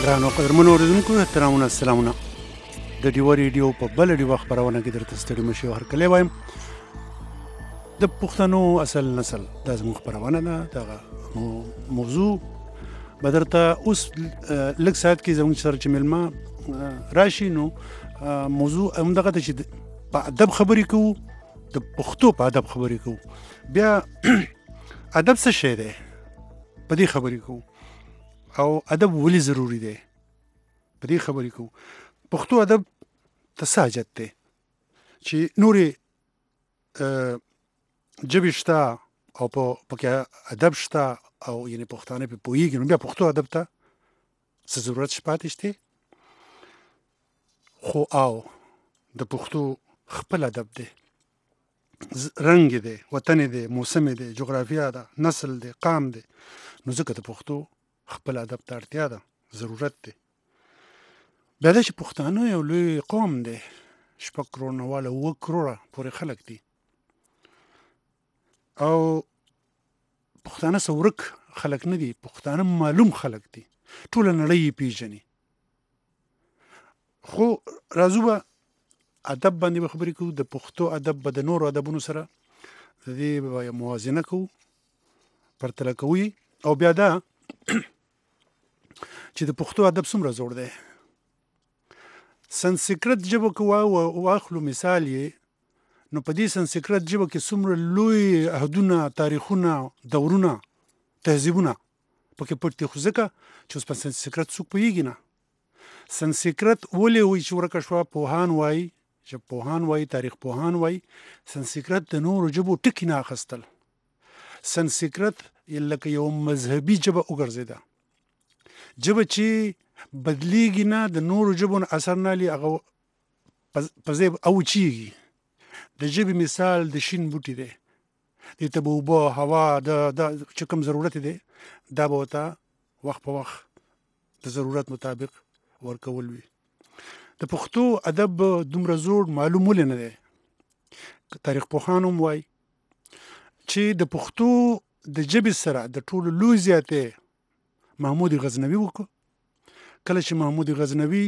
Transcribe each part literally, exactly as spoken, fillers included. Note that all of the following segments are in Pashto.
ګرانو قدرمنو اوریدونکو احترامونه السلامونه د ډیو ریډیو په بل ډیو خبرونه کې درته ستړي مشي هر کله وایم د پښتنو اصل نسل د زموږ خبرونه ده دغه موضوع بدرته اوس لږ ساعت کې زموږ سره چې ملما راشي نو موضوع همدغه ته چې په ادب خبرې کوو د پښتو په ادب خبرې کوو بیا ادب څه شی دی په دې خبرې کوو او ادب ولې ضروری دی په دې خبرې کوو پښتو ادب ته څه حاجت دی چې نورې ژبې شته او په پکې ادب شته او یعنې پښتانه پې پوهېږي نو بیا پښتو ادب ته څه ضرورت پاتې شته خو او د پښتو خپل ادب دی رنګ دی وطن دی موسم دی جغرافیا ده نسل دی قام دی نو ځکه د پښتو خپل ادب ته اړتیا ده ضرورت دی بیا دا چې پښتانه یو لوی قوم دی شپږ کروړ نه واله اووه کروړه پورې خلک دي او پښتانه څه ورک خلک نه دي پښتانه معلوم خلک دي ټوله نړۍ یې پیژني خو راځو به ادب باندې به خبرې کوو د پښتو ادب به د نورو ادبونو سره د دې به موازنه کوو پرتله کوو او بیا دا چې د پښتو ادب څومره زوړ دی سنسکرت ژبه که واخلو مثال یې نو په دې سنسکرت ژبه کې څومره لوی عهدونه تاریخونه دورونه تهذیبونه پکې پټ دي خو ځکه چې اوس په سنسکرت څوک پوهېږي نه سنسکرت ولې وایي چې ورکه شوه پوهان وایي چې پوهان وایي تاریخ پوهان وایي سنسکرت د نورو ژبو ټکي نه اخیستل سنسکرت لکه یو مذهبي ژبه وګرځېده ژبه چې بدلیږي نه د نورو ژبو نه اثر نه لي هغه په ځای اوچېږي د ژبې مثال د شین بوټي دی دې ته به اوبه هوا د چې کوم ضرورت دی دا به ورته وخت په وخت د ضرورت مطابق ورکول وي د پښتو ادب دومره زوړ معلوم ولې نه دی تاریخ پوهان هم وایي چې د پښتو د ژبې سره د ټولو لوی زیاتې محمود غزنوي وکړو کله چې محمود غزنوي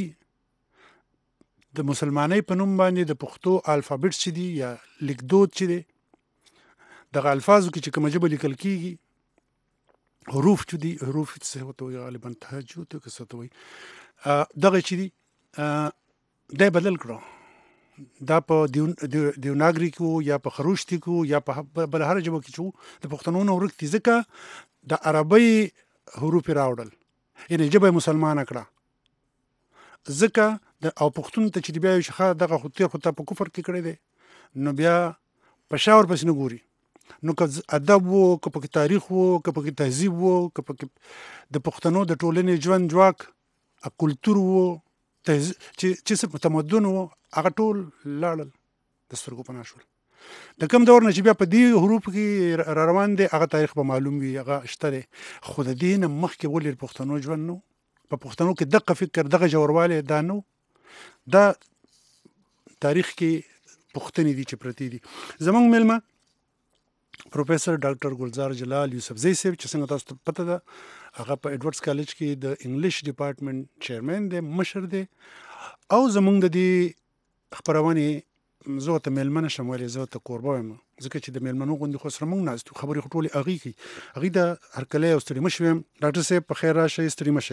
د مسلمانۍ په نوم باندې د پښتو الفابیټس چې دي یا لیکدود چې دی دغه الفاظو کې چې کومه ژبه لیکل کېږي حروف چې دي حروف څه ورته وایي غالبا تهجد که څه ته وایي دغه چې دي دی بدل کړو دا په دیوناګري کې یا په خروشتي کې یا په بل هر ژبه کې چې د پښتنو نه ورک دي ځکه د عربۍ حروف یې راوړل یعنې ژبه یې مسلمانه کړه ځکه د او پښتون ته چې بیا یو چې دغه خو تېر خو تا په کفر کې کړی دی نو بیا په شا ورپسې نه ګوري نو که ادب و که پکې تاریخ و که پکې تهذیب و که پکې د پښتنو د ټولنې ژوند جواک کلتور و چې څه تمدن و هغه ټول لاړل د سترګو پناه شول د کوم دور نه چې بیا په دې حروفو کې را روان دی هغه تاریخ به معلوم وي هغه شته دی خو د دې نه مخکې ولې د پښتنو ژوند نو په پښتنو کې دغه فکر دغه ژوروالی دا نو دا تاریخ کې پوښتنې دي چې پرتې دي زموږ میلمه پروفیسر ډاکټر ګلزار جلال یوسفزی صاحب چې څنګه تاسو ته پته ده هغه په ایډورډز کالج کې د انګلیش ډپارټمنټ چیرمن دی مشر دی او زموږ د دې خپرونې زه ورته میلمه نه شم ویلی زه ورته کوربه یم ځکه چې د میلمنو غوندې خو سره موږ ناست یو خبرې خو ټولې هغې کوي هغې ته هرکلی او ستړي مه شویم ډاکټر صاحب په خیر راشئ ستړي مه شئ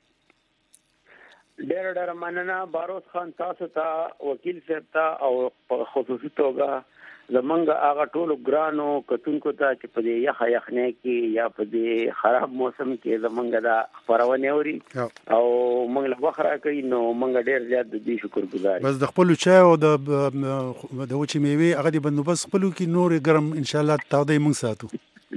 ډېره ډېره مننه باروس خان تاسو ته وکیل صاحب ته او په خصوصي توګه زمونږ هغه ټولو ګرانو کتونکو ته چې په دې یخه یخنۍ کې یا په دې خراب موسم کې زمونږ دا خپرونې اوري او موږ له وخت راکوي نو موږ ډېر زیات د دې شکر ګزار بس د خپلو چای او د د وچې میوې هغه د بندوبست خپلو کې نورې ګرم انشاءالله تاودی موږ ساتو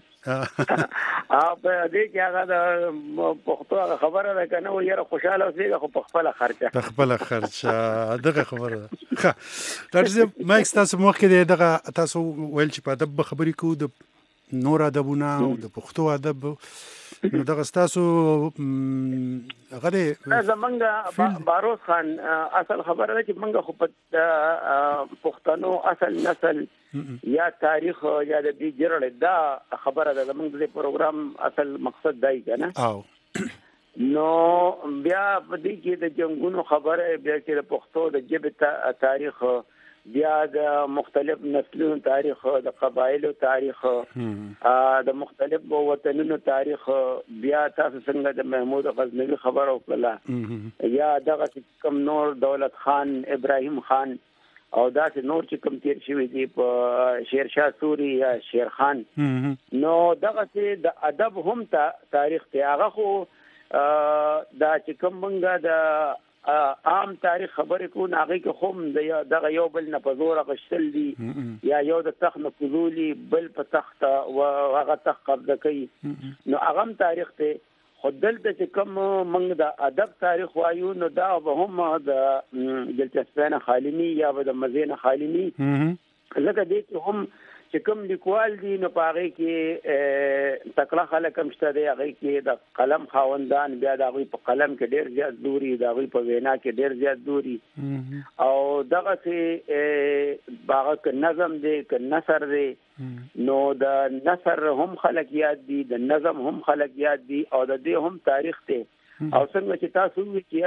په دې کې هغه د پښتو هغه خبره ده که نه و یاره خوشحاله اوسېږه خو په خپله خرچه په خپله خرچه دغه خبره ده ښه ډاکټر صاحب مایک ستاسو مخکې دی دغه تاسو ویل چې په ادب به خبرې کوو د نور ادبونه او د پښتو ادب نو دغه ستاسو هغه دی زمونږ باروس خان اصل خبره ده چې موږ خو په پښتنو اصل نسل یا تاریخ یا د دې جرړې دا خبره ده زمونږ د پروګرام اصل مقصد دی که نه نو بیا په دې کې د جنگونو خبره بیا چې د پښتو د ژبې تاریخ بیا د مختلف نسلونو تاریخ د قبایلو تاریخ د مختلف وطنونو تاریخ بیا تاسو څنګه د محمود غزنوي خبر او کله یا دغه کوم نور دولت خان ابراهیم خان او داسې نور چې کوم تیر شوی دی په شیرشاه سوري یا شیر خان نو دغه چې د ادب هم تاریخ ته هغه خو دا چې کوم منګه د عام تاریخ خبرې کو ناغي کې هم دغه یو بل نه په زور غشتل دي یا یو د تخت نه فضولي بل په تخت او هغه تخت قبضه کوي نو هغه تاریخ ته خدل د کوم منګ د ادب تاریخ وایو نو دا به هم د دلچسپانه خالمی یا د مزینه خالمی لکه دې کې هم چې کوم لیکوال دي نو پاره کې تکړه خلک هم شته دی هغه کې د قلم خاوندان بیا د هغه په قلم کې ډیر زیات دوري د هغه په وینا کې ډیر زیات دوري او دغه چې باغ ک نظم دی ک نثر دی نو د نثر هم خلک یاد دي د نظم هم خلک یاد دي او د دې هم تاریخ ته او څنګه چې تاسو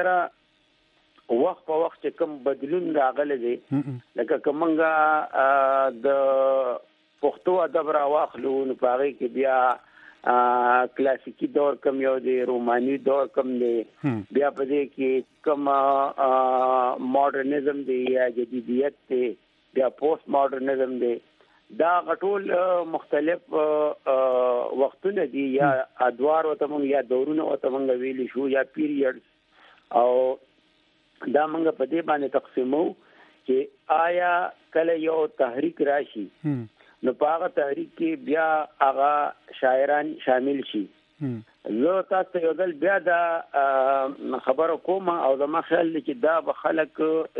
وکړه وخت په وخت کوم بدلون راغلی دی لکه کومنګه د پښتو ادب را واخلو نو پاره کې بیا کلاسیکی دور کم یو دی رومانی دور کم دی بیا په دې کې کوم ماډرنزم دی یا جدیدیت دی بیا پوسټ ماډرنزم دی دا غټول مختلف وختونه دي یا ادوار او تمون یا دورونه او تمون ویلی شو یا پیریډز او دا موږ په دې باندې تقسیمو چې آیا کله یو تحریک راشي نو په هغه تحریک کې بیا هغه شاعران شامل شي زه تاسو یو ځل بیا دا خبره کوم او زما خیال دی چې دا به خلک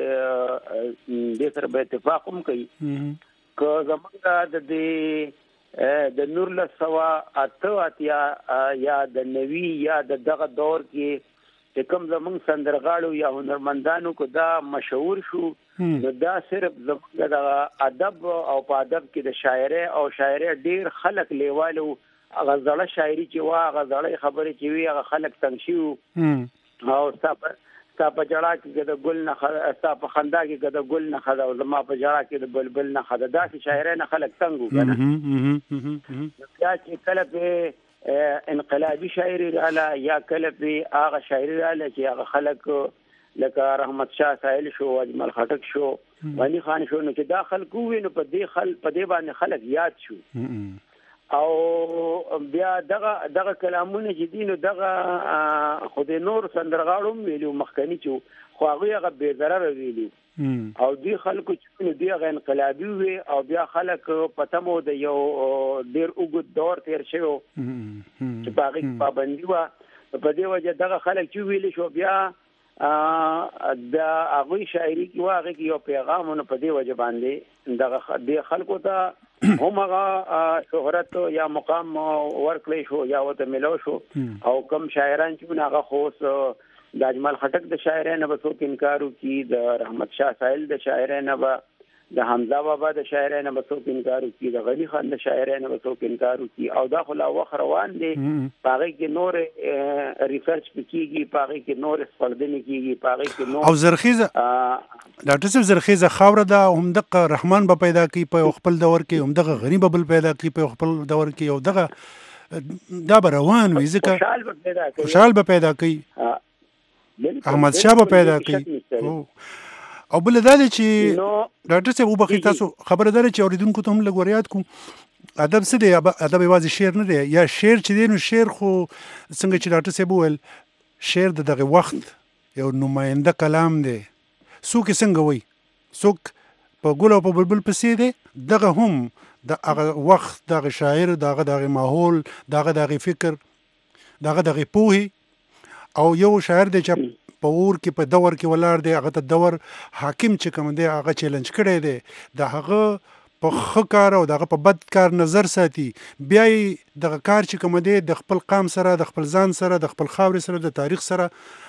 دې سره به اتفاق هم کوي که زمونږ د دې د نور له سوا اته اتیا یا د نوي یا د دغه دور کې چې کوم زمونږ سندرغاړو یا هنرمندانو کو دا مشهور شو نو دا صرف زمونږ د ادب او په ادب کې د شاعري او شاعري ډیر خلک لیوالو هغه ځړه شاعري چې وا هغه ځړې خبرې چې وی هغه خلک تنګ شو او تاسو په جړه کې د ګل نه تاسو په خندا کې د ګل نه خدا او زما په جړه کې د بلبل نه خدا دا چې شاعري نه خلک تنګ وګڼه بیا چې کله په انقلابی شاعري رااله یا کله په هغه شاعري رااله چې هغه خلک لکه رحمت شاه سائل شو اجمل خټک شو غنی خان شو نو چې داخل کوی نو په دې خل په دې باندې خلک یاد شو او بیا دغه دغه کلامونه چې دینو دغه خو د نور سندرغاړو ویلو مخکنی چې خو هغه هغه به ضرر ویلو او دی خلکو چې دی هغه انقلابي وي او بیا خلک پته مو د یو ډیر وګړو دور تیر شوی چې باغی پابندي وا په دې وجه دغه خلک چې ویل شو بیا د هغه شاعري کې واغې کې یو پیغامونه په دې وجه باندې دغه د خلکو ته هم هغه شهرت یا مقام ورکړی شو یا وته ملو شو او کم شاعران چې هغه خوص د اجمل خټک د شاعرانه به څوک انکار وکي د رحمت شاه سائل د شاعرانه به د حمزه بابا د شاعرانه به څوک انکار وکي د غنی خان د شاعرانه به څوک انکار وکي او دا خو لا وخت روان دي پاره کې نور ریسرچ کیږي پاره کې نور سپړدنې کیږي پاره کې نور او زرخیزه ډاکټر صاحب زرخیزه خاور دا هم دغه رحمان به پیدا کی په خپل دور کې هم دغه غنی ببل پیدا کی په خپل دور کې او دغه دا روان وي ځکه خوشحال به پیدا کی احمد شاه به پیدا کوي او بل دا چې ډاکټر صاحب وبخښئ تاسو خبره ده چې اوریدونکو ته هم لږ ور یاد کوم ادب څه دی ادب یوازې شعر نه دی یا شعر چې دی نو شعر خو څنګه چې ډاکټر صاحب وویل شعر د دغه وخت یو نماینده کلام دی څوک څنګه وایي څوک په ګل او په بلبل پسې دی دغه هم د هغه وخت دغه شاعر دغه دغه ماحول دغه دغه فکر دغه دغه پوهې او یو شاعر دی چې په اور کې په دور کې ولاړ دی هغه ته دور حاکم چې کوم دی هغه چیلنج کړی دی د هغه په ښه کار او دغه په بد کار نظر ساتي بیا یې دغه کار چې کوم دی د خپل قام سره د خپل ځان سره د خپل خاورې سره د تاریخ سره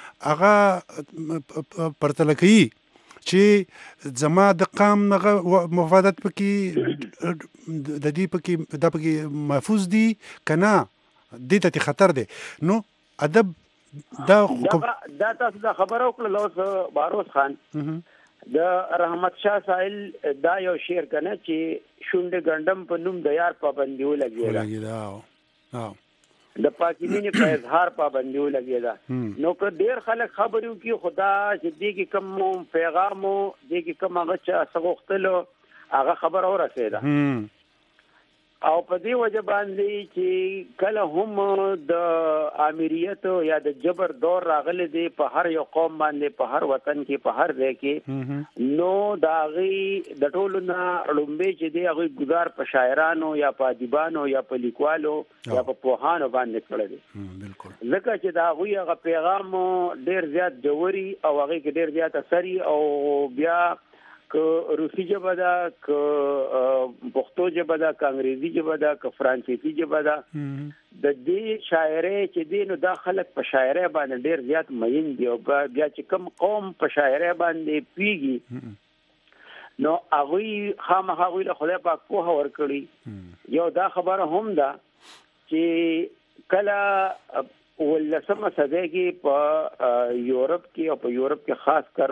هغه پرتله کوي چې زما د قام هغه مفادات پکې د دې پکې دا پکې محفوظ دي که نه دې ته خطر دی نو ادب دا دا تاسو دا خبرو کړل اوس باروس خان د رحمت شاه سائل دا یو شعر کنه چې شونډه ګندم په نوم د یار پابندي ولګیدا د پاکینی په اظهار پابندي ولګیدا نو که ډیر خلک خبرو کی خدا چې دې کې کوم پیغام دې کې کوم هغه چې سغختلو هغه خبر اور رسیدا او په دې وجه باندې چې کله هم د امریت یا د جبر دور راغلی دی په هر یو قوم باندې په هر وطن کې په هر ځای کې نو دا غي د ټولو نه لومبه چې دی هغه گزار په شاعرانو یا په ادیبانو یا په لیکوالو یا په پوهانو باندې کړی دی بالکل ځکه چې دا غوي هغه پیغام ډیر زیات جوړي او هغه کې ډیر زیات اثري او بیا که روسي ژبه ده که پښتو ژبه ده که انګریزي ژبه ده که فرانسیسي ژبه ده د دې شاعرۍ چې دی نو دا خلک په شاعرۍ باندې ډیر زیات مین دي او بیا چې کوم قوم په شاعرۍ باندې پیږي نو هغوی خامخا هغوی له خدای پاک پوهه ورکړي یو دا خبره هم ده چې کله ولسمه صدۍ کې په یورپ کې او په یورپ کې خاص کر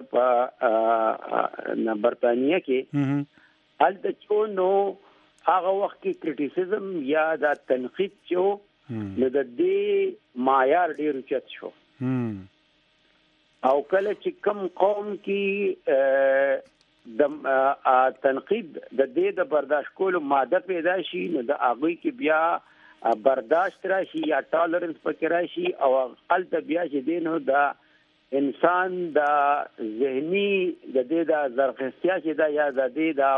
په برتانیه کې هلته چې نو هغه وخت کې کریټیسیزم یا د تنقید چې نو د دې معیار ډیر اوچت شو او کله چې کوم قوم کې د تنقید د دې د برداشت کولو ماده پیدا شي نو د هغوی کې بیا برداشت راشي یا ټالرنس پکې راشي او البته بیا چې دینو دا انسان دا ذهني د دې دا زرخستیا چې دا یا د دې دا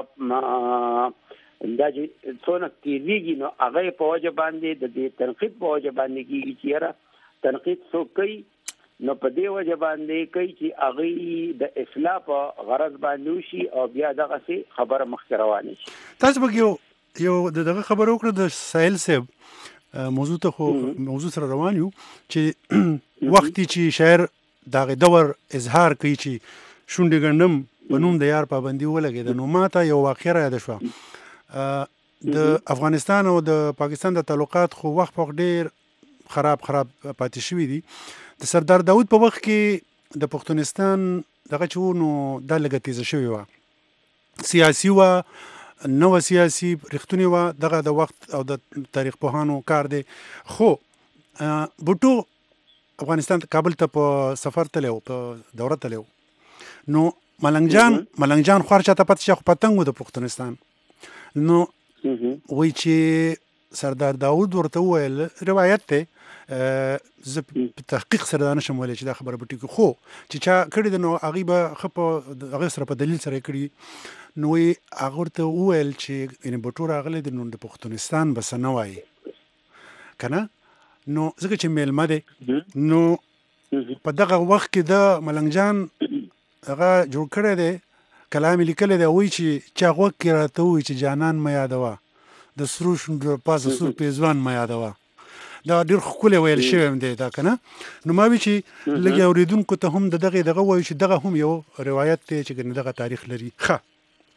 دا چې څونه کېږي نو هغه په وجه باندې د دې تنقید په وجه باندې کېږي چې را تنقید څوک کوي نو په دې وجه باندې کوي چې هغه د اصلاح په غرض باندې وشي او بیا دغه څه خبره مخکې روانه شي. تاسو به یو یو دغه خبر وکړه د سائل صاحب موضوع ته خو موضوع سره روان یو چې وخت چې شاعر دغه دور اظهار کوي چې شونډې ګندم په نوم د یار پابندي ولګېده نو ماته یو واقعه را یاد شوه د افغانستان او د پاکستان د تعلقات خو وخت په ډیر خراب خراب پاتې شوي دي د سردار داود په وخت کې د پښتونستان دغه چې نو دا لږه تیزه شوې وه سیاسي وه نو سیاسي رښتونی و دغه د وخت او د تاریخ پوهانو کار دی خو بوټو افغانستان کابل ته په سفر تلو په دوره تلو نو ملنګ جان ملنګ جان خور چاته پات شخ پتنګ د پښتونستان نو وای چې سردار داود ورته ویل روایت ته زه په تحقیق سره نشم ویلی چې دا خبره بټی خو چې چا کړی د نو هغه به خپ هغه سره په دلیل سره کړی نو هغه ورته وویل چې ان بټو راغلی د نو د پښتونستان بس نه وایي کنه نو ځکه چې میلمه دی نو په دغه وخت کې د ملنګ جان هغه جوړ کړی دی کلام لیکلی دی وایي چې چا غوږ کې راته وایي چې جانان مه یادوه د سرو شونډو پاسه سور پیزوان مه یادوه دا ډېر ښکلی ویل شوی هم دی دا که نه نو ما وی چې لږ اورېدونکو ته هم د دغې دغه وایو چې دغه هم یو روایت دی چې ګنې دغه تاریخ لري ښه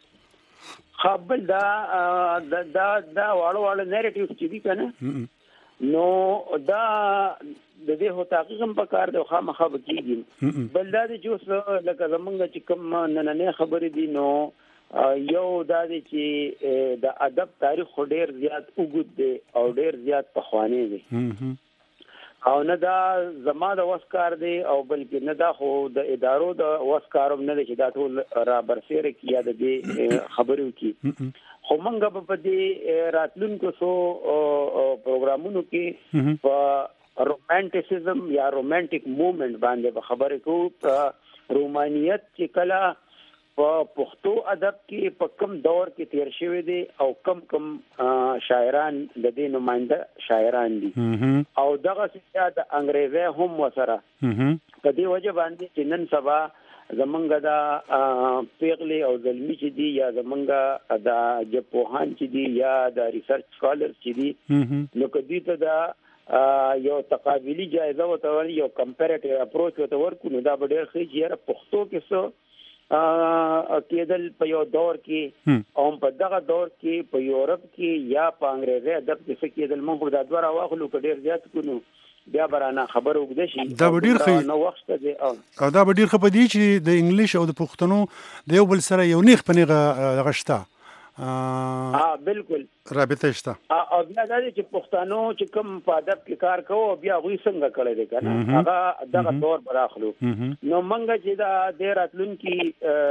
خپل دا دا دا واړه واړه نیریټیوز چې دي که نه نو دا د دې هو تحقیق هم پکار دی خامخا به کېږي بل دا دی چې اوس لکه زمونږ چې کوم نننۍ خبرې دي نو یو دا دی چې د ادب تاریخ خو ډیر زیات اوږد دی او ډیر زیات پخوانی دی او نه دا زما د وس کار دی او بلکې نه دا خو د ادارو د وس کار هم نه دی چې دا ټول را برسېره کړي یا د دې خبرې وکړي خو موږ به په دې راتلونکو څو پروګرامونو کې په رومانټیسزم یا رومانټیک موومنټ باندې به خبرې کوو رومانیت چې کله په پښتو ادب کې په کم دور کې تیر شوی دی او کم کم شاعران د دې نماینده شاعران دي او دغه څه د انګریزي هم وسره په دې وجه باندې چې نن سبا زمونږ د پیغلي او زلمی چې دي یا زمونږ د جپوهان چې دي یا د ریسرچ سکالر چې دي نو کدی ته دا یو تقابلی جایزه وته یو کمپیریټیو اپروچ وته ورکو نو دا به ډېر ښه چې پښتو کې څه کېدل په یو دور کې او په دغه دور کې په یورپ کې یا په انګریزي ادب کې څه کېدل موږ دا دوه راواخلو که ډېر زیات کو نو بیا برانه خبر وګد شي دا به ډیر ښه نو وخت دی او دا به ډیر ښه پدې چې د انګلیش او د پښتنو د یو بل سره یو نیخ پنیغه غشتا ها بالکل رابطه شته او بیا دا چې پښتنو چې کوم په ادب کې کار کوو بیا غوي څنګه کړی دی کنه هغه دغه دور براخلو نو منګه چې دا د راتلونکي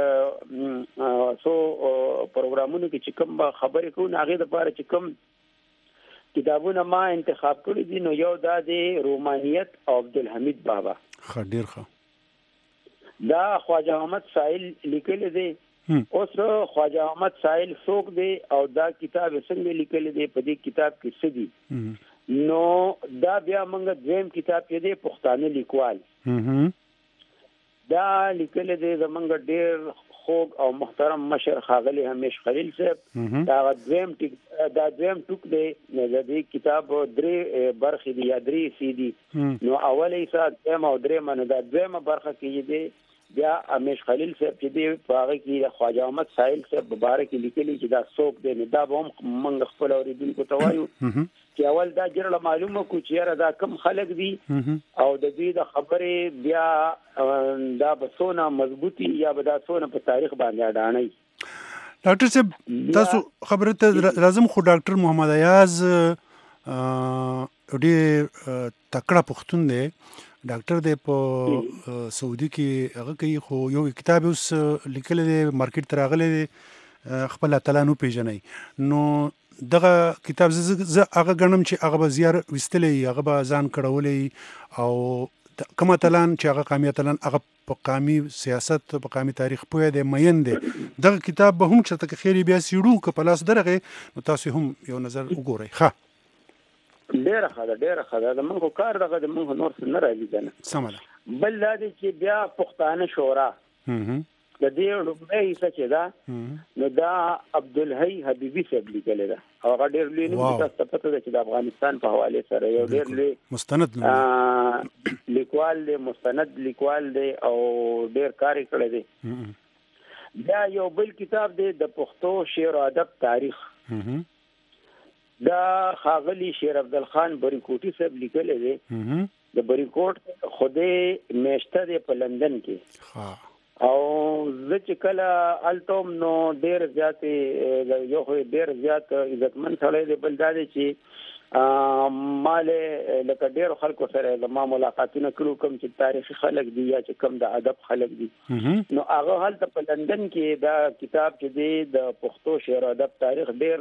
سو پروګرامونو کې چې کوم خبرې کوو هغه د لپاره چې کوم کتابونه ما انتخاب کړی دي نو یو دا د رومانیت او عبدالحمید بابا ښه ډیر ښه دا خواجه احمد سائل لیکل دي اوس خواجه احمد سائل څوک دی او دا کتاب څنګه لیکل دی په دې کتاب کې څه دي نو دا بیا موږ دویم کتاب کې دی پښتانه لیکوال دا لیکل دی زمونږ ډیر خوږ او محترم مشر ښاغلی همیش خلیل صاحب دا دویم ټیک دا دویم ټوک دی د دې کتاب درې برخې دي یا درې سی دي نو اولې سات دویم او درېیم نو دا دویمه برخه کې دی بیا همیش خلیل صاحب چې دی په هغه کې د خواجه احمد سائل صاحب مبارک لیکلي چې دا څوک دی نو دا به هم موږ خپل اورېدونکو ته وایو چې اول دا جرله معلومه کړو چې یاره دا کم خلک دي او د دوی د خبرې بیا دا به څونه مضبوطي یا به دا څونه په تاریخ باندې اډانئ ډاکټر صاحب تاسو خبره ته لازم خو ډاکټر محمد ایاز ډېر تکړه پښتون دی ډاکټر دی په سعودي کې هغه کوي خو یو کتاب اوس لیکلی دی مارکیټ ته راغلی دی خپل اتلان وپېژنئ نو دغه کتاب زه هغه ګڼم چې هغه به زیار ویستلی هغه به ځان کړولی او کوم اتلان چې هغه قامي اتلان هغه په قامي سیاست په قامي تاریخ پوهه دی مین دی دغه کتاب به هم چېرته که خیر بیا څېړو که په لاس درغې نو تاسو هم یو نظر وګورئ ښه ډیره ښه ده ډیره ښه ده د موږ کار دغه د موږ نور څه نه راځي کنه سمه ده بل دا دی چې بیا پښتانه شورا د دې لومړی حصه چې ده نو دا عبدالحی حبیبي صاحب لیکلی ده او هغه ډېر لوی نوم دی تاسو ته پته ده چې د افغانستان په حوالې سره یو ډېر لوی مستند لیکوال دی مستند لیکوال دی او ډېر کار یې کړی دی بیا یو بل کتاب دی د پښتو شعر او ادب تاریخ دا ښاغلي شیر عبدالخان بریکوټي صاحب لیکلی دی د بریکوټ خودی میشته دی په لندن کې او زه چې کله التوم نو ډیر زیاتې یو خو ډیر زیات عزتمن سړی دی بل دا دی چې مالې لکه ډیرو خلکو سره زما ملاقاتونه کړو کوم چې تاریخي خلک دي یا چې کوم د ادب خلک دي نو هغه هلته په لندن کې دا کتاب چې دی د پښتو شعر ادب تاریخ ډیر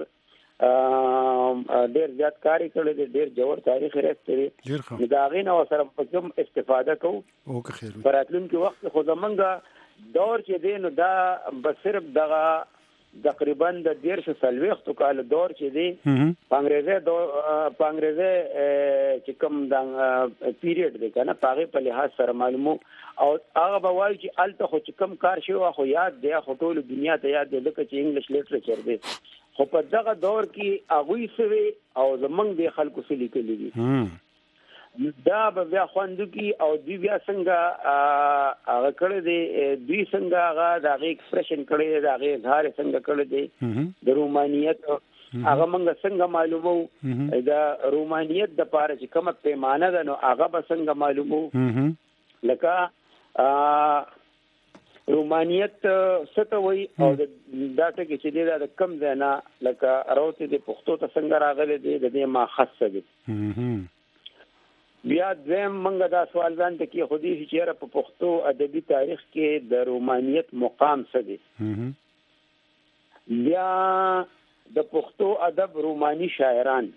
ډیر زیات کاری کړی دی ډیر جوړ تاریخ راځي نو دا غي نو سره په کوم استفاده کوو او که خیر براتلونکي وخت خو زمونږ دور چې دی نو دا به صرف دغه تقریبا د دیرشو څلوېښتو کالو دور چې دی په انګریزي دور په انګریزي چې کوم د پیریډ دی کنه په هغې په لحاظ سره معلومو او هغه به وایي چې هلته خو چې کوم کار شوی خو یاد دی خو ټولو دنیا ته یاد دی ځکه چې انګلیش لیټریچر دی خو په دغه دور کې هغوی څه وي او زمونږ د خلکو څه لیکلي دي دا به بیا خوندو کی او دوی بیا څنګه هغه کړی دی دوی څنګه هغه د هغې ایکسپریشن کړی دی د هغې اظهار څنګه کړی دی د رومانیت هغه موږ څنګه معلومو د رومانیت د پاره چې کومه پیمانه ده نو هغه به څنګه معلومو لکه رومانیت څه ته وایي او دا ټکي چې دی دا د کم ځای نه لکه راوتې د پښتو ته څنګه راغلی دی د دې ماخذ څه دی بیا دویم منګه دا سوال ځان ته کې خودي چې چیرې په پښتو ادبي تاریخ کې د رومانیت مقام څه دی بیا د پښتو ادب روماني شاعران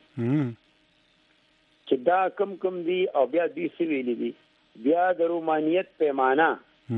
چې دا کم کم دي او بیا دوی څه ویلي دي بیا د رومانیت پیمانه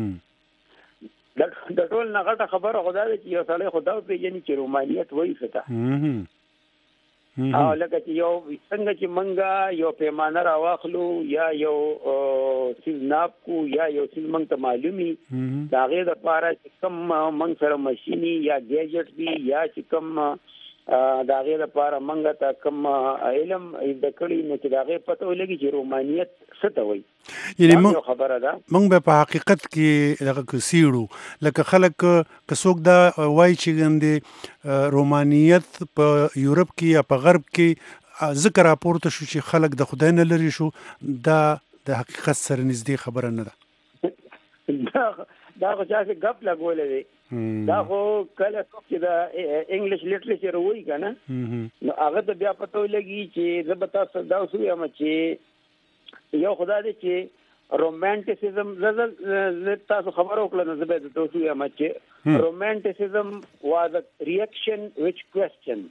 د ټول نه غټه خبره خو دا ده چې یو سړی خو دا وپېژني چې رومانیت وایي څه ته او لکه چې یو څنګه چې منګه یو پیمانه راواخلو یا یو سیز ناب کو یا یو سیز منګ ته معلومي د هغې دپاره چې کوم منګ سره مشیني یا ګیجټ دي یا چې کوم د هغې دپاره منګه ته کوم علم زده کړي نو چې د هغې پته ولګي چې رومانیت څه ته وایي یعنې خبره ده موږ به په حقیقت کې دغه سیړو لکه خلک که څوک دا وایي چې ګندې رومانیت په یورپ کې یا په غرب کې ذکر راپورته شو چې خلک د خدای نه لري شو، دا د حقیقت سره نږدې خبره نه ده. دا دا خو چې غپ لګولې دی، دا خو کله چې دا انګلیش لټریچر وایي کنه نو هغه ته بیا پته لګي چې زبتا صدا اوسو یم چې یو خدای دی چې رومانټیسزم زه تاسو خبرو کړل نو زه به تاسو اوسو یم چې رومانټیسزم واز ا ریاکشن وچ کوېسچن.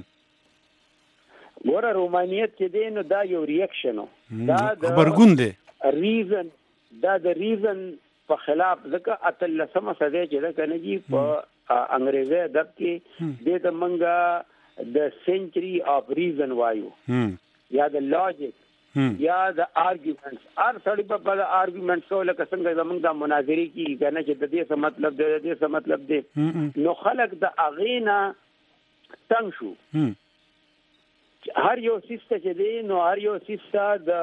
ګوره رومانیت چې دی نو دا یو ریاکشن دا د خبرګون دی، ریزن دا د ریزن په خلاف ځکه اتلسمه صدی چې دا کنه جی په انګریزي ادب کې د د منګه د سنچري اف ریزن وایو یا د لاجیک یا د آرګومنټس ار سړی په د آرګومنټس او لکه څنګه زمونږ د مناظرې کې کنه چې د دې څه مطلب دی د دې څه مطلب دی نو خلک د اغینا تنگ شو. هر یو سیسته چې دی نو هر یو سیسته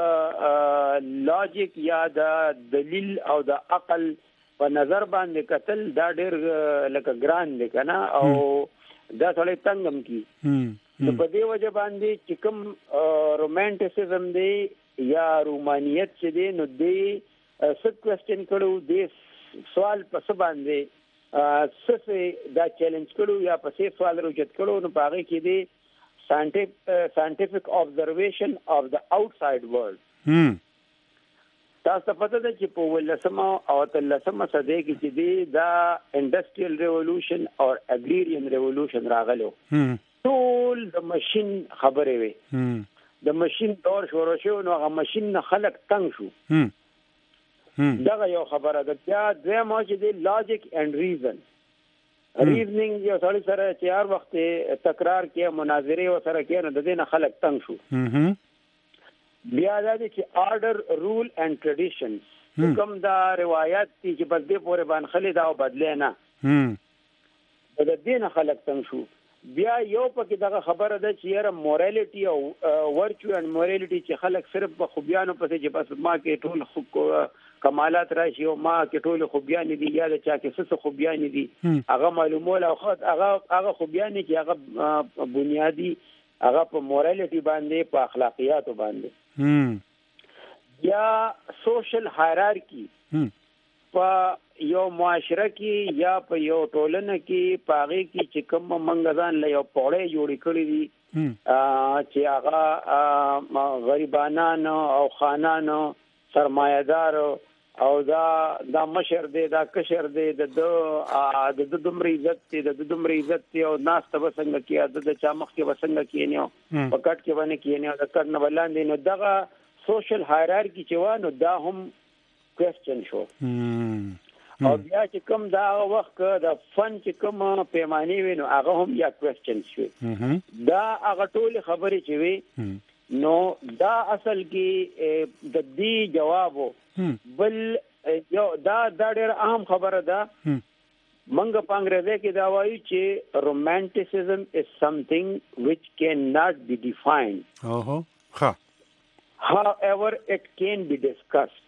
د لاجیک یا د دلیل او د عقل په نظر باندې قتل دا ډېر لکه ګران دی کنه او دا سړی تنګم کی. نو په دې وجه باندې چې کوم رومانټیسزم دی یا رومانیت چې دی نو دی څه کوېسچن کړو دی سوال په څه باندې څه دا چیلنج کړو یا په څه سوال راوچت کړو نو په هغې کې دی scientific uh, scientific observation of the outside world. هم تاسو پته ده چې په ولسمه او تلسمه صدې کې چې دی دا انډستریال ریولوشن او اګریریان ریولوشن راغلو. هم ټول د ماشين خبرې وي. هم د ماشين دور شروع شو نو هغه ماشين نه خلق تنگ شو. هم هم دا یو خبره ده. بیا دوی ما چې دی لاجیک اینڈ ریزن ریزنینګ یو سړی سره چې هر وخت تکرار کې مناظرې و سره کې نو د دې نه خلک تنگ شو. بیا دا دی چې آرډر رول اینڈ ټریډیشنز کوم دا روایت دي چې بس دې پورې باندې خلې دا او بدلې نه د دې نه خلک تنگ شو. بیا یو پکې دغه خبره ده چې یاره مورالټي او ورچو اینڈ مورالټي چې خلک صرف په خوبیانو پسې چې بس ما کې ټول خوب کمالات راشي او ما کې ټول خوبیان دي یا د چا کې څه خوبیان دي هغه معلومول او خاط هغه هغه خوبیان چې هغه بنیادی هغه په مورالټي باندې په اخلاقیات باندې یا سوشل هایرارکی په یو معاشره کې یا په یو ټولنه کې پاغي کې چې کوم منګزان له یو پوره جوړی کړی دي چې هغه غریبانان او خانانو سرمایدار او دا دا مشر دی دا کشر دی د د د دومره عزت دی د دومره عزت دی او ناس ته وسنګ کې د چا مخ کې وسنګ کې نه په کټ کې باندې کې نه د کټ نه ولاندې نو دغه سوشل هایرارکی چې و نو دا هم کوېسچن شو. او بیا چې کوم دا وخت د فن چې کوم پیمانه وینو هغه هم یا کوېسچن شو. دا هغه ټول خبرې چې وي نو دا اصل کې د دې جوابو بل یو دا دا ډېر اهم خبره ده. منګ په انګریزي کې دا وایي چې رومانټیسزم is something which cannot be defined. اوه ها however it can be discussed.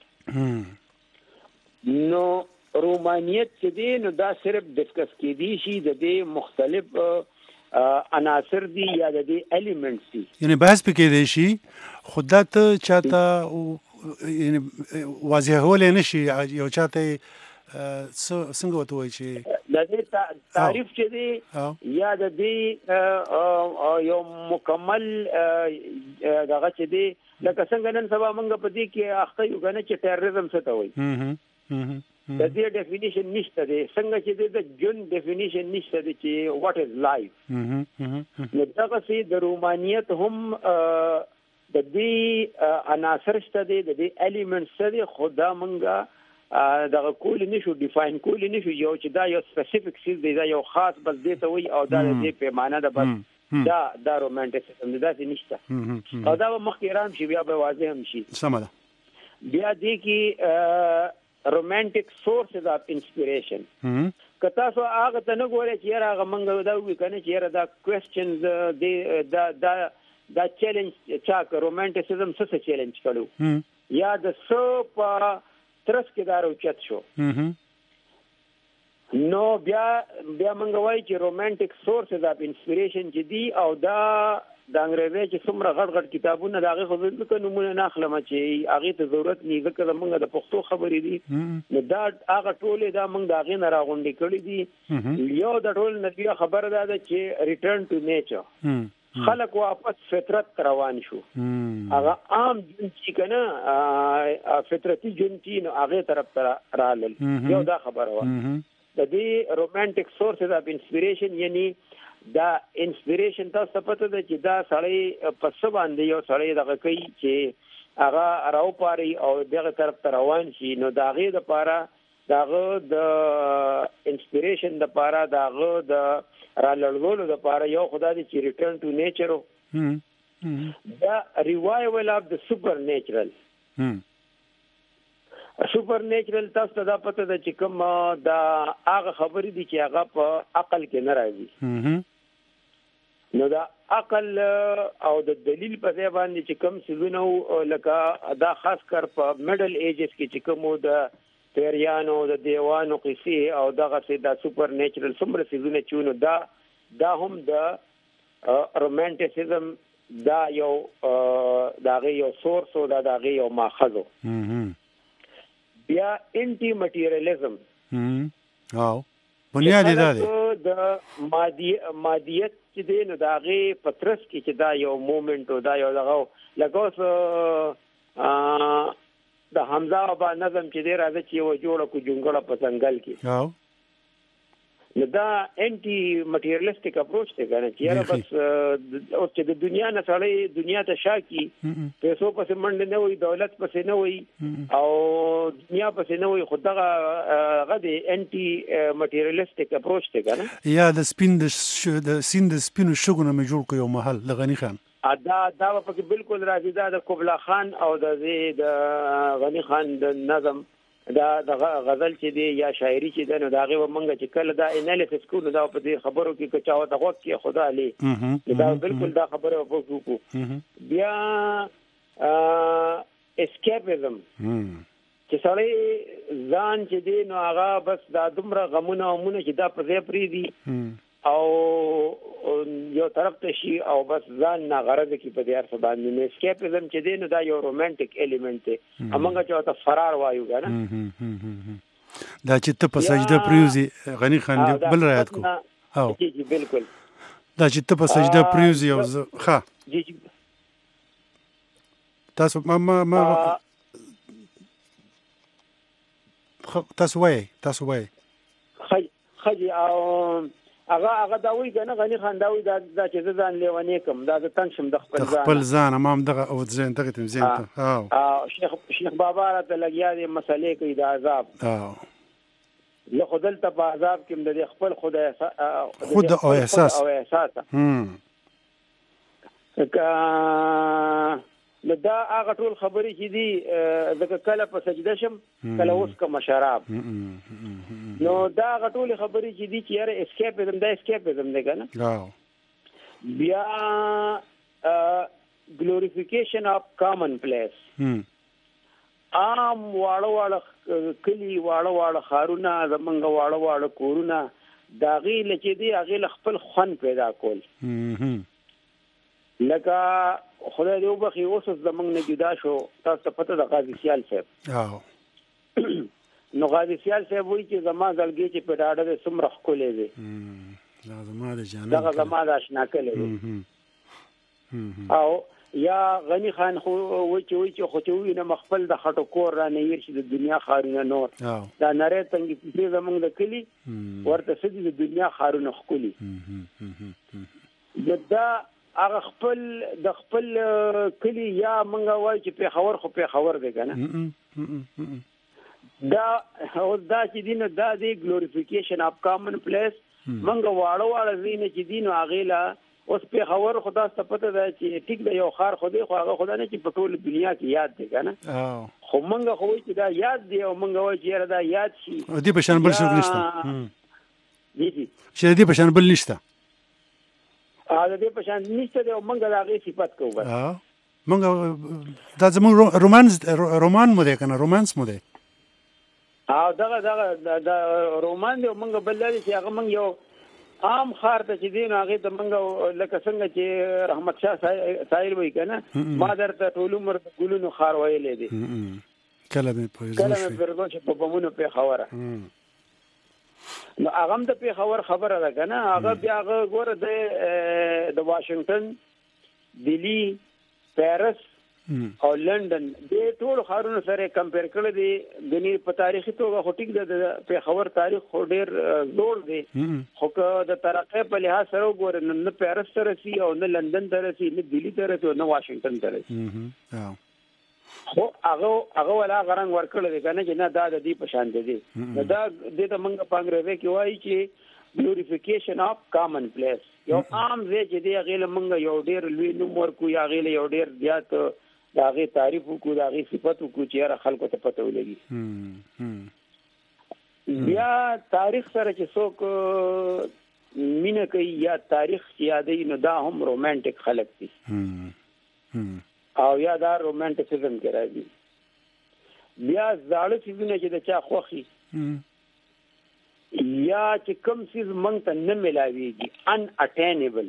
نو رومانیت چې دی نو دا صرف ډسکس کېدی شي د دې مختلف عناصر دي یا د دې الیمنټس دي یعنی بحث پکې دی شي خدا ته چاته یعنی واضحول نه شي یو چاته څنګه وته وای چې د دې تعریف چې دی یا د دې یو مکمل دغه چې دی لکه څنګه نن سبا موږ په دې کې اخته یو غنه چې ټیرریزم څه ته وایي د دې ډیفینیشن نشته دی څنګه چې د جن ډیفینیشن نشته دی چې واټ از لایف. نو دغه سي د رومانیت هم د دې عناصر شته دي د دې الیمنټس شته دي خدا مونږه دغه کول نشو ډیفاین کول نشو یو چې دا یو سپیسیفیک سیز دی دا یو خاص بس دې ته وي او دا د دې پیمانه ده بس دا دا رومانټیسزم دا څه نشته او دا مخکې رام شي بیا به واضح هم شي. سم ده. بیا دې کې romantic sources of inspiration. که تاسو هغه ته نه ګورئ چې یاره هغه منګه دا وي کنه چې یاره دا questions دا دا دا چیلنج چا که رومانټیسزم څه چیلنج کړو یا د څه په ترس کې دا راوچت شو نو بیا بیا منګه وایي چې رومانټیک سورسز اف انسپیریشن چې دي او دا د انګریزي چې څومره غټ غټ کتابونه د هغه خو ځکه نمونه نه اخلم چې هغه ته ضرورت نه ځکه موږ د پښتو خبرې دي نو دا هغه ټولې دا موږ د هغه نه راغونډې کړې دي یو د ټول نتیجه خبره ده چې ریټرن ټو نیچر خلق واپس فطرت روان شو هغه عام جون چې کنه فطرتي جون چې نو هغه طرف ته رالل یو دا خبره و د دې رومانټیک سورسز اف انسپیریشن یعنی دا انسپیریشن تاسو پته ده چې دا سړی پس باندې یو سړی دغه کوي چې هغه راو پاري او دغه طرف ته روان شي نو دا غي د پاره داغه د انسپیریشن د پاره داغه د را لړولو د پاره یو خدای دې چې ریټرن ټو نیچر دا ریوایول اف د سوپر نیچرل سوپر نیچرل تاسو دا پته ده چې کوم دا هغه خبرې دي چې هغه په عقل کې نه راځي نو دا عقل او د دلیل په ځای باندې چې کوم سيزونه لکه دا خاص کر په میډل ایجز کې چې کوم د پیریانو د دیوانو قصې او دغه څه د سوپر نیچرل څومره سيزونه چونو دا دا هم د رومانټیسزم دا یو داغه یو سورس او دا داغه یو ماخذ بیا انټي مټیریالیزم او بنیادی دا دی د مادي مادیت چې دی نو داغه پترس کې چې دا یو مومنت او دا یو دغه لکه اوس د حمزه ابا نظم چې دی راځي چې یو جوړه کو جونګړه په څنګل کې او نو دا انټي مټیریالیسټیک اپروچ دی کنه چې یاره بس او چې د دنیا نه سړی دنیا ته شاکی پیسو پسې منډ نه وي دولت پسې نه وي او دنیا پسې نه وي خدغه هغه دی انټي مټیریالیسټیک اپروچ دی کنه یا د سپین د سین د سپینو شګونو مې جوړ کو یو محل لغنی خان دا دا په بالکل راځي دا د قبلا خان او د د غنی خان د نظم دا د غزل چې دی یا شاعري چې دی نو دا غو منګه چې کله دا انالیسس کو نو دا په دې خبرو کې کچاو د وخت کې خدا علي دا بالکل دا خبره په وکړو بیا اسکیپیزم چې سړی ځان چې دی نو هغه بس دا دومره غمونه او مونږ چې دا په ځای پری دي او یو طرف ته شي او بس ځان نه غرض کې په دې ارث باندې اسکیپیزم چې دی نو دا یو رومانټیک الیمنت دی امنګ چې ته فرار وایو کنه دا چې ته په سجده پریوزي غنی خان دی بل رايات کو او جی جی بالکل دا چې ته په سجده پریوزي او ښه جی جی تاسو ما ما تاسو وای تاسو وای خج خج او هغه هغه دا وی کنه غنی خان دا وی دا چې ځان لیونی کوم دا د تنگ شم د خپل ځان خپل ځان امام دغه او ځین دغه تم ځین ته او شیخ شیخ بابا راته لګیا دي مسلې کوي د عذاب او له خدل ته په عذاب کې د خپل خدای خود او احساس او احساس هم نو دا هغه ټول خبرې چې دي ځکه کله په سجده شم کله اوس کوم شراب نو دا هغه ټول خبرې چې دي چې یاره اسکیپیزم دا اسکیپیزم دی کنه بیا ګلوریفیکیشن اف کامن پلیس عام واړه واړه کلی واړه واړه خارونه زمونږ واړه واړه کورونه دا غي لچې دي هغه خپل خون پیدا کول لکه خدای دې وبخي اوس زمنګ نه جدا شو تاسو پته د غازی سیال صاحب او نو غازی سیال صاحب وایي چې زما زلګي چې په ډاډه د سمرخ کولې دي دا زما د جانان دا زما د آشنا کولې دي او یا غنی خان خو وایي چې وایي چې خو چې وینه مخفل د خټو کور را نه ير شي د دنیا خارونه نور دا نری څنګه چې زمنګ د کلی ورته سدي د دنیا خارونه خولي دا هغه خپل د خپل کلی یا منګه وای چې په خبر خو په خبر دی کنه دا او دا چې دینه دا دی ګلوریفیکیشن اف کامن پلیس منګه واړو واړه زینه چې دینه اغیلا اوس په خبر خدا ست پته ده چې ټیک د یو خار خو دی خو هغه خدا نه چې په ټول دنیا کې یاد دی کنه خو منګه خو چې دا یاد دی او منګه وای چې دا یاد شي دی په شان بل څه نشته دي دي چې دی په شان بل نشته ا دې په شان نشته دی او منګه دا غي صفات کوو ها منګه دا زمون رومانس رومان مو دی کنه رومانس مو دی او دغه دغه د رومان دی منګه بل لري چې هغه منګ یو عام خار ته چې دین هغه د منګه لکه څنګه چې رحمت شاه سایل وای کنه ما درته ټول عمر ګلونو خار وایلې دي کله مې پوهیږم کله مې پرګو چې په بمونو په خبره نو هغه د په خبر خبره ده کنه هغه بیا هغه ګوره د د واشنگټن دلی پیرس او لندن د ټول خارونو سره کمپیر کړل دي د نه په تاریخي توګه خو ټیک د په خبر تاریخ خو ډیر زوړ دی خو د ترقه په لحاظ سره ګور نه پیرس سره سي او نه لندن سره سي نه دلی سره سي نه واشنگټن سره سي خو هغه هغه ولا غرنګ ورکړل دي کنه چې نه دا د دې په شان دي دا د ته منګه پنګره کې وایي چې glorification of common place یو عام ځای چې دی غیله منګه یو ډیر لوی نوم ورکو یا غیله یو ډیر زیات دا غي تعریف کو دا غي صفات کو چې را خلکو ته پته ولګي بیا تاریخ سره چې څوک مینه کوي یا تاریخ یادې نو دا هم رومانټیک خلک دي او یا دا رومانټیسزم کې راځي بیا ځاړه چې چې د چا خوخي یا چې کوم څه مونږ ته نه ملاويږي ان اټینبل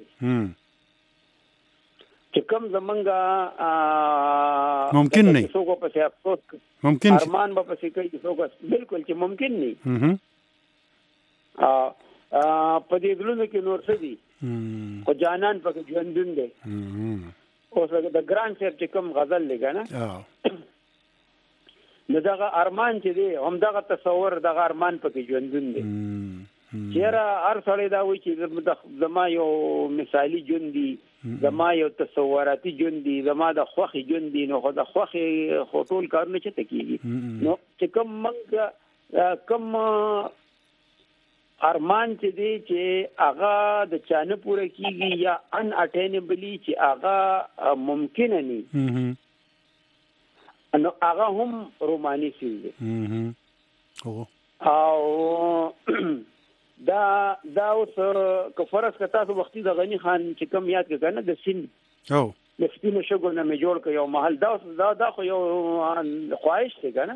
چې کوم زمونږه ممکن نه څوک په څه افسوس ممکن ارمان به په څه کوي څوک بالکل چې ممکن نه ا په دې ګلونو کې نور څه دي خو جانان په ژوندون دي اوس د ګران سر چې کوم غزل لګا نه نو دغه ارمان چې دی هم دغه تصور دغه ارمان په ژوندون دي چیرې هر سړی دا وایي چې زما یو مثالی ژوند دی زما یو تصوراتي ژوند دی زما د خوخي ژوند دی نو خو د خوخي خطول کارونه چې تکیږي نو چې کوم منګ کوم ارمان چې دی چې هغه د چانه پوره کیږي یا ان اټینبلی چې هغه ممکن نه نو هغه هم روماني سي دی او دا دا اوس که فرض که تاسو وختي د غنی خان چې کم یاد کې کنه د سین او د سپینو شګو نه مې جوړ ک یو محل دا دا دا خو یو خواهش دی کنه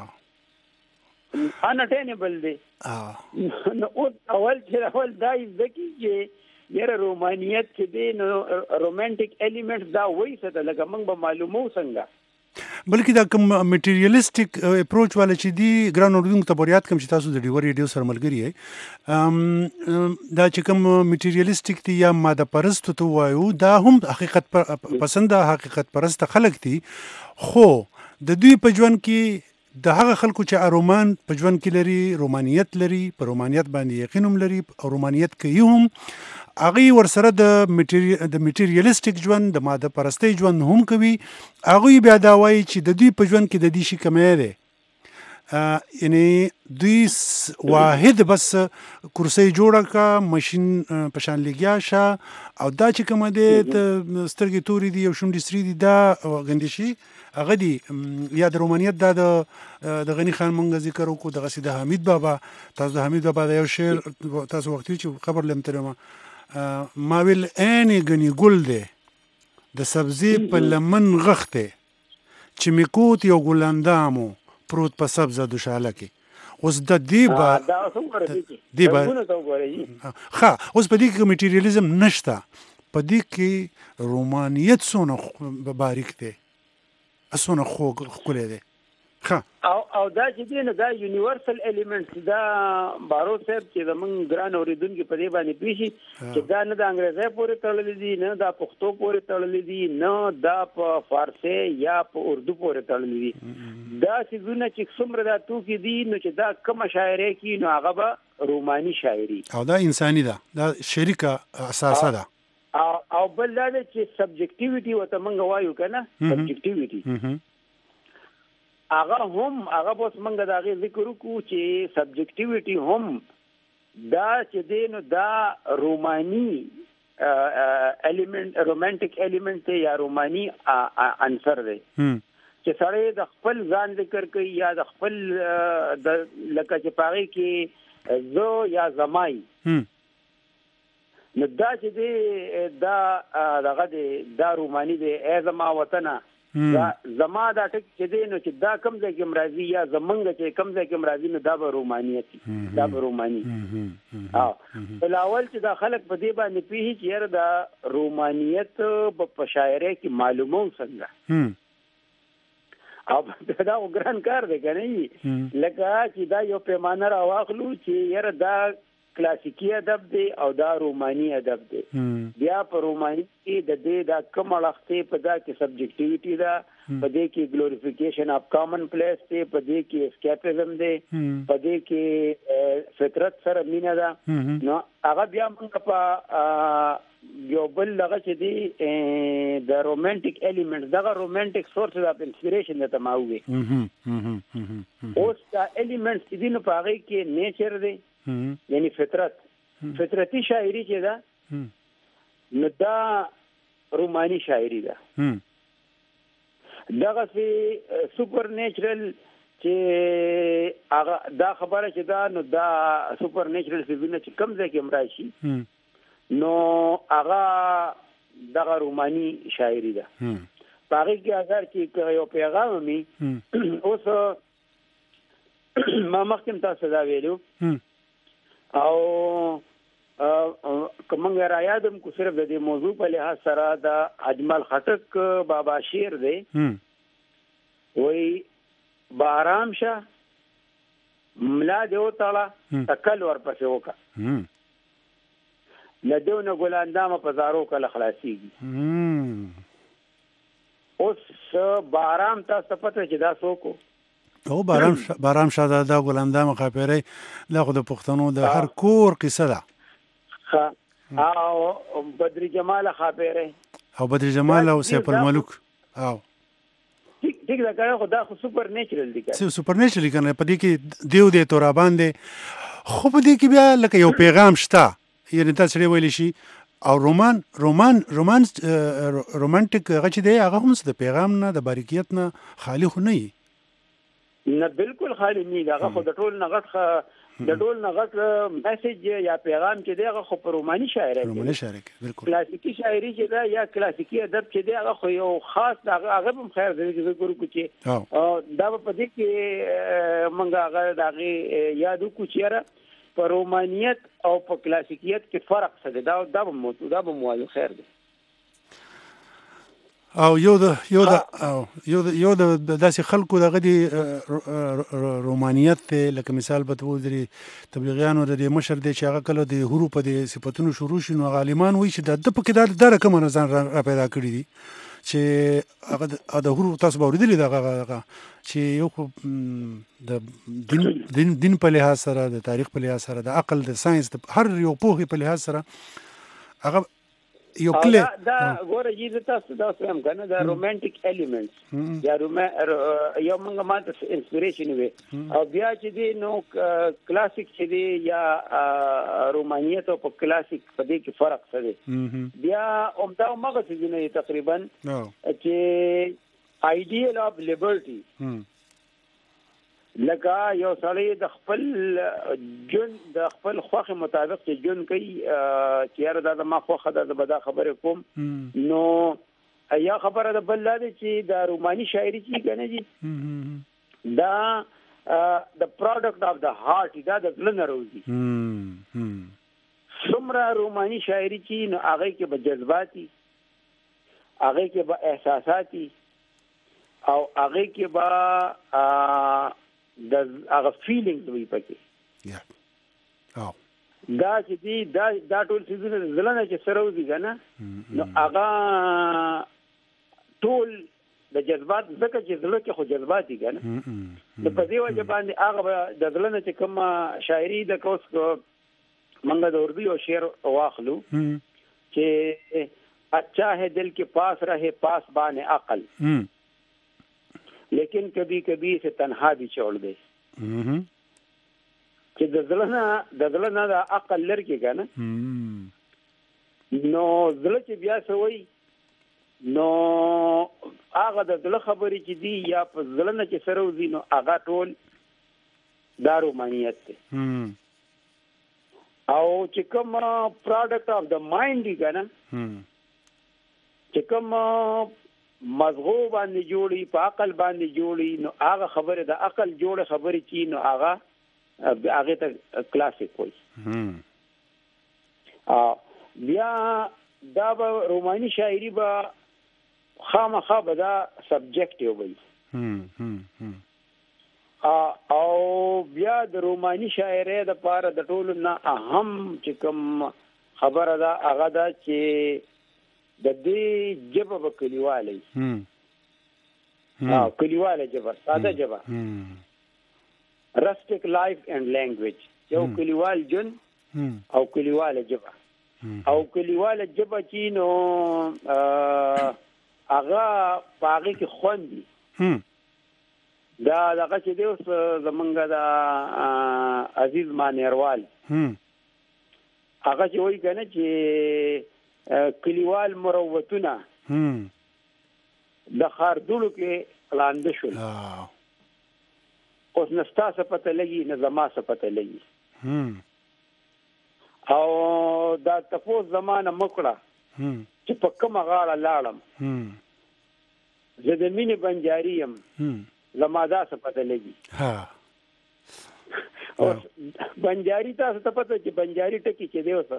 ان اټینبل دی نو اول چې اول دای ځکه چې یره رومانیت چې دی نو رومانټیک الیمنټ دا وایي څه لکه موږ به معلومو څنګه بلکې دا کوم میټیریالیسټیک اپروچ والا چې دی ګران اوردونکو ته بریات کوم چې تاسو د ډیور ریډیو سره ملګری یې دا چې کوم میټیریالیسټیک دی یا ماده پرست ته وایو دا هم حقیقت پسند حقیقت پرست خلک دي خو د دوی په ژوند کې د هغه خلکو چې رومان په ژوند کې لري رومانیت لري په رومانیت باندې یقین هم لري او رومانیت کوي هم هغه ورسره د میټیریال د میټیریالیسټیک ژوند د ماده پرستی ژوند هم کوي هغه بیا دا وایي چې د دوی په ژوند کې د دې شي کمی دی یعنی دوی واحد بس کرسۍ جوړه کا ماشین په شان لګیا شه او دا چې کومه دی سترګې تورې دي او شونډې سرې دي دا غندې شي هغه دی یا د رومانیت دا د غنی خان مونږ ذکر وکړو دغه سي د حمید بابا تاسو د حمید بابا د یو شعر تاسو وخت چې خبر لم ترمه ما ویل اني غنی ګل دی د سبزی په لمن غخته چې میکوت یو ګلندامو پروت په سبزه دوشاله کې اوس د دې با دا څنګه دی با ها اوس په دې کې میټیریالیزم نشته په دې کې رومانیت سونه باریک دی اسونه خو خولې دي ها او او دا چې دی نو دا یونیورسل الیمنټس دا بارو صاحب چې زمون ګران اوریدونکو په دې باندې پیشي چې دا نه د انګریزي پورې تړلې دي نه د پښتو پورې تړلې دي نه دا په فارسی یا په اردو پورې تړلې دي دا چې زونه چې څومره دا توکي دي نو چې دا کوم شاعري کې نو هغه به روماني شاعري او دا انساني ده دا شریکه اساسه ده او او بل دا چې سبجیکټیویټي وته مونږ وایو کنه سبجیکټیویټي هغه هم هغه اوس مونږ دا غي ذکر وکړو چې سبجیکټیویټي هم دا چې دین دا روماني الیمنٹ رومانټیک الیمنٹ یا روماني عنصر دی چې سړی د خپل ځان ذکر کوي یا د خپل د لکه چې پاره کې زو یا زمای نو دا چې دی دا دغه دی دا روماني دی ای زما وطنه زما دا ټک چې دی نو چې دا کم ځای کې مرضی یا زمنګ چې کم ځای کې مرضی نو دا به رومانیت دا به رومانی او بلاول چې دا خلک په دې باندې پیږي چې یاره دا رومانیت په شاعرۍ کې معلومه څنګه او دا ګران کار دی کنه لکه چې دا یو پیمانه را واخلو چې یاره دا کلاسیکی ادب دی او دا رومانی ادب دی بیا په رومانی کې د دې دا کوم اړخته په دا کې سبجیکټیویټي دا په دې کې ګلوریفیکیشن اف کامن پلیس دی په دې کې اسکیپیزم دی په دې کې فطرت سره مینا دا نو هغه بیا موږ په یو بل لغه چې دی د رومانټیک الیمنټ دغه رومانټیک سورس اف انسپیریشن ته ماوي اوس دا الیمنټس دې نو په هغه کې نیچر دی یعنی فطرت فطرتی شاعری چې ده نو دا رومانی شاعری ده دغه سي سوپر نیچرل چې هغه دا خبره چې دا نو دا سوپر نیچرل فیزونه چې کم ځای کې مراشي نو هغه دغه رومانی شاعری ده هغه کې اگر چې یو پیغام می اوس ما مخکې تاسو دا ویلو او کومنګ را یادم کو صرف د دې موضوع په لحاظ سره د اجمل خټک بابا شیر دی وای بارام شه ملا دیو تعالی تکل ور پسې وکا لدیونه ګلاندامه په زارو کله خلاصيږي اوس بارام تاسو پته چې دا سوکو او بارام ش... بارام شاده دا ګلاندامه خاپيري دا خو د پښتنو د هر کور قصه ده او بدر جمال خاپيري او بدر جمال او سیف الملوک او ټیک دا کار خو دا خو سوپر نیچرل دي څه سوپر نیچرل کنه په دې کې دیو دی تور باندې خو په دې کې بیا لکه یو پیغام شته یعنی تاسو ویل شي او رومان رومان رومان رومانټیک غچ دی هغه هم څه د پیغام نه د باریکیت نه خالی خو نه نه بالکل خالی نه دا خو د ټول نغټ د ټول نغټ میسج یا پیغام چې دی هغه خو په رومانی شاعري کې رومانی شاعري کې بالکل کلاسیکی شاعري چې دا یا کلاسیکی ادب چې دی هغه خو یو خاص هغه هم خیر دی چې ذکر کوچی دا په دې کې منګه هغه دغه یادو کوچیره په رومانیت او په کلاسیکیت کې فرق څه دی دا دا مو دا مو خیر دی او یو د یو د یو د یو د داسې خلکو دغه دی رومانیت لکه مثال به تو دري تبلیغیانو د مشر دی چې هغه کله د حروف د صفاتونو شروع شي نو غالمان وایي چې د په کې د رقم نه ځان را پیدا کړی دي چې هغه د حروف تاسو به ورېدلی دغه چې یو د دین دین دین په لحاظ سره د تاریخ په لحاظ سره د عقل د ساينس هر یو پوهې په لحاظ سره هغه یو کله دا ګوره چې تاسو دا سم کنه دا رومانټیک الیمنټس یا روما یو موږ ماته انسپیریشن وي او بیا چې دی نو کلاسیک چې دی یا رومانیت او په کلاسیک په دې کې فرق څه دی بیا عمده مغه چې نه تقریبا چې آیډیل اف لیبرټي لکه یو سړی د خپل جون د خپل خوخه مطابق چې جون کوي چې یاره دا ما خوخه ده به دا خبره کوم نو یا خبره ده بل لري چې د رومانی شاعري چې کنه جی دا د پروډکټ اف د هارت دا د زلن روزي څومره رومانی شاعري چې نو هغه کې به جذباتي هغه کې به احساساتي او هغه کې به د هغه فیلینګز وي پکې یا او دا چې دی دا دا ټول څه زلنه چې سره وځي کنه نو هغه ټول د جذبات ځکه چې زړه کې خو جذبات دي کنه د په دې وجه باندې هغه د زلنه چې کوم شاعري د کوس منګه د اردو یو شعر واخلو چې اچھا ہے دل کے پاس رہے پاس بان عقل لیکن کبھی کبھی سے تنہا بھی چھوڑ دے چې د زلنه د زلنه د عقل لري کنه نو زله چې بیا سوی نو هغه د زله خبرې چې دی یا په زلنه چې سره وزي نو هغه ټول دارو مانیت دی او چې کوم پروډکټ اف د مایند دی کنه چې کوم مزغو باندې جوړي په عقل باندې جوړي نو هغه خبره د عقل جوړه خبره چی نو هغه هغه ته کلاسیک وایي ا بیا دا به روماني شاعري به خامخا به دا سبجیکټیو وي او بیا د روماني شاعرۍ د پاره د ټولو نه اهم چې کوم خبره ده هغه ده چې د دې ژبه به کلیواله ها کلیواله ژبه ساده ژبه rustic life and language یو کلیوال جن او کلیواله ژبه او کلیواله ژبه چې نو هغه باغی کې خوندي دا دغه چې دیوس زمونږ د عزیز مانیروال هغه چې وایي کنه چې کلیوال مروتونه د خاردولو کې لاندې شول اوس نستا څه پته لګي نه زما څه پته لګي او دا تاسو زمانه مکړه چې په کومه غاړه لاړم زه د مینې بنجاري یم زما دا څه پته لګي اوس بنجاري تاسو ته پته چې بنجاري ټکی چې دی اوس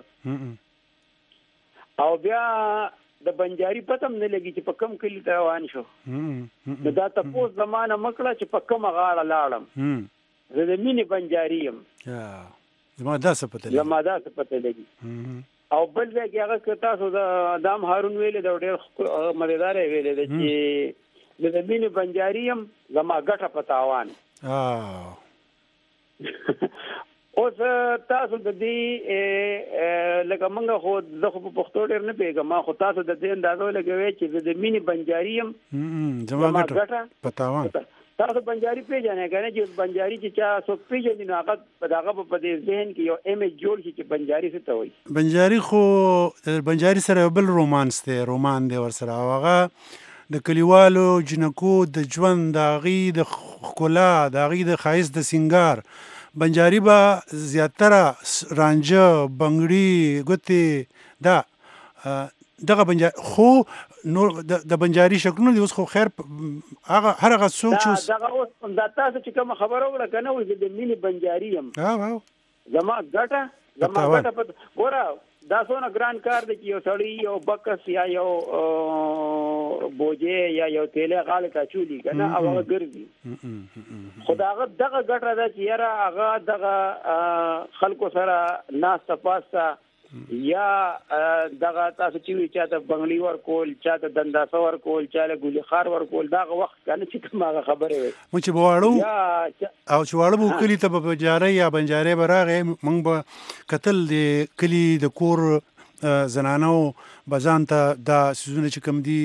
او بیا د بنجاري پتم نه لګي چې په کم کلی ته روان شو دا تاسو زمانه مکړه چې په کومه غاړه لاړم زه د مینې بنجاري یم زما دا څه پته لګي زما دا څه پته لګي او بل ځای کې هغه تاسو د ادم هارون ویلې دا ډېر مزیدار ویلې ده چې د مینې بنجاري یم زما ګټه پتاوان اوس تاسو د دې لکه موږ خو د خو په پښتو ډېر نه پیګم خو تاسو د دې اندازو لګوي چې د مینې بنجاري یم زما ګټه پتاوان تاسو بنجاري پیژنې کنه چې بنجاري چې چا څو پیژنې نو هغه په دغه په دې ذهن کې یو ایمیج جوړ شي چې بنجاري څه ته وایي بنجاري خو بنجاري سره بل رومانس دی رومان دی ورسره هغه د کلیوالو جنکو د ژوند د هغې د ښکلا د هغې د ښایست د سینګار بنجاري به زیاتره رانجه بنګړي ګوتې دا دغه بنجاري خو نور د بنجاري شکلونه دي اوس خو خیر هغه هر هغه څوک چې دغه اوس دا تاسو چې کوم خبره وکړه که نه وایي د مینې بنجاري یم زما ګټه زما ګټه ګوره دا څونه ګران کار دی چې یو سړی یو بکس یا یو بوجې یا یو تیلې غاړې ته اچولي که نه او هغه ګرځي خو د هغه دغه ګټه ده چې یاره هغه دغه خلکو سره ناسته پاسته یا دغه تاسو چې وي چاته بنګړي ورکول چاته دنداسه ورکول چاله ګولي خار ورکول دغه وخت که نه چې کوم هغه خبرې وي مونږ چې به واړو او چې واړه به کلي ته به بنجارۍ یا بنجارۍ به راغی مونږ به کتل د کلي د کور زنانو به ځان ته دا څیزونه چې کوم دي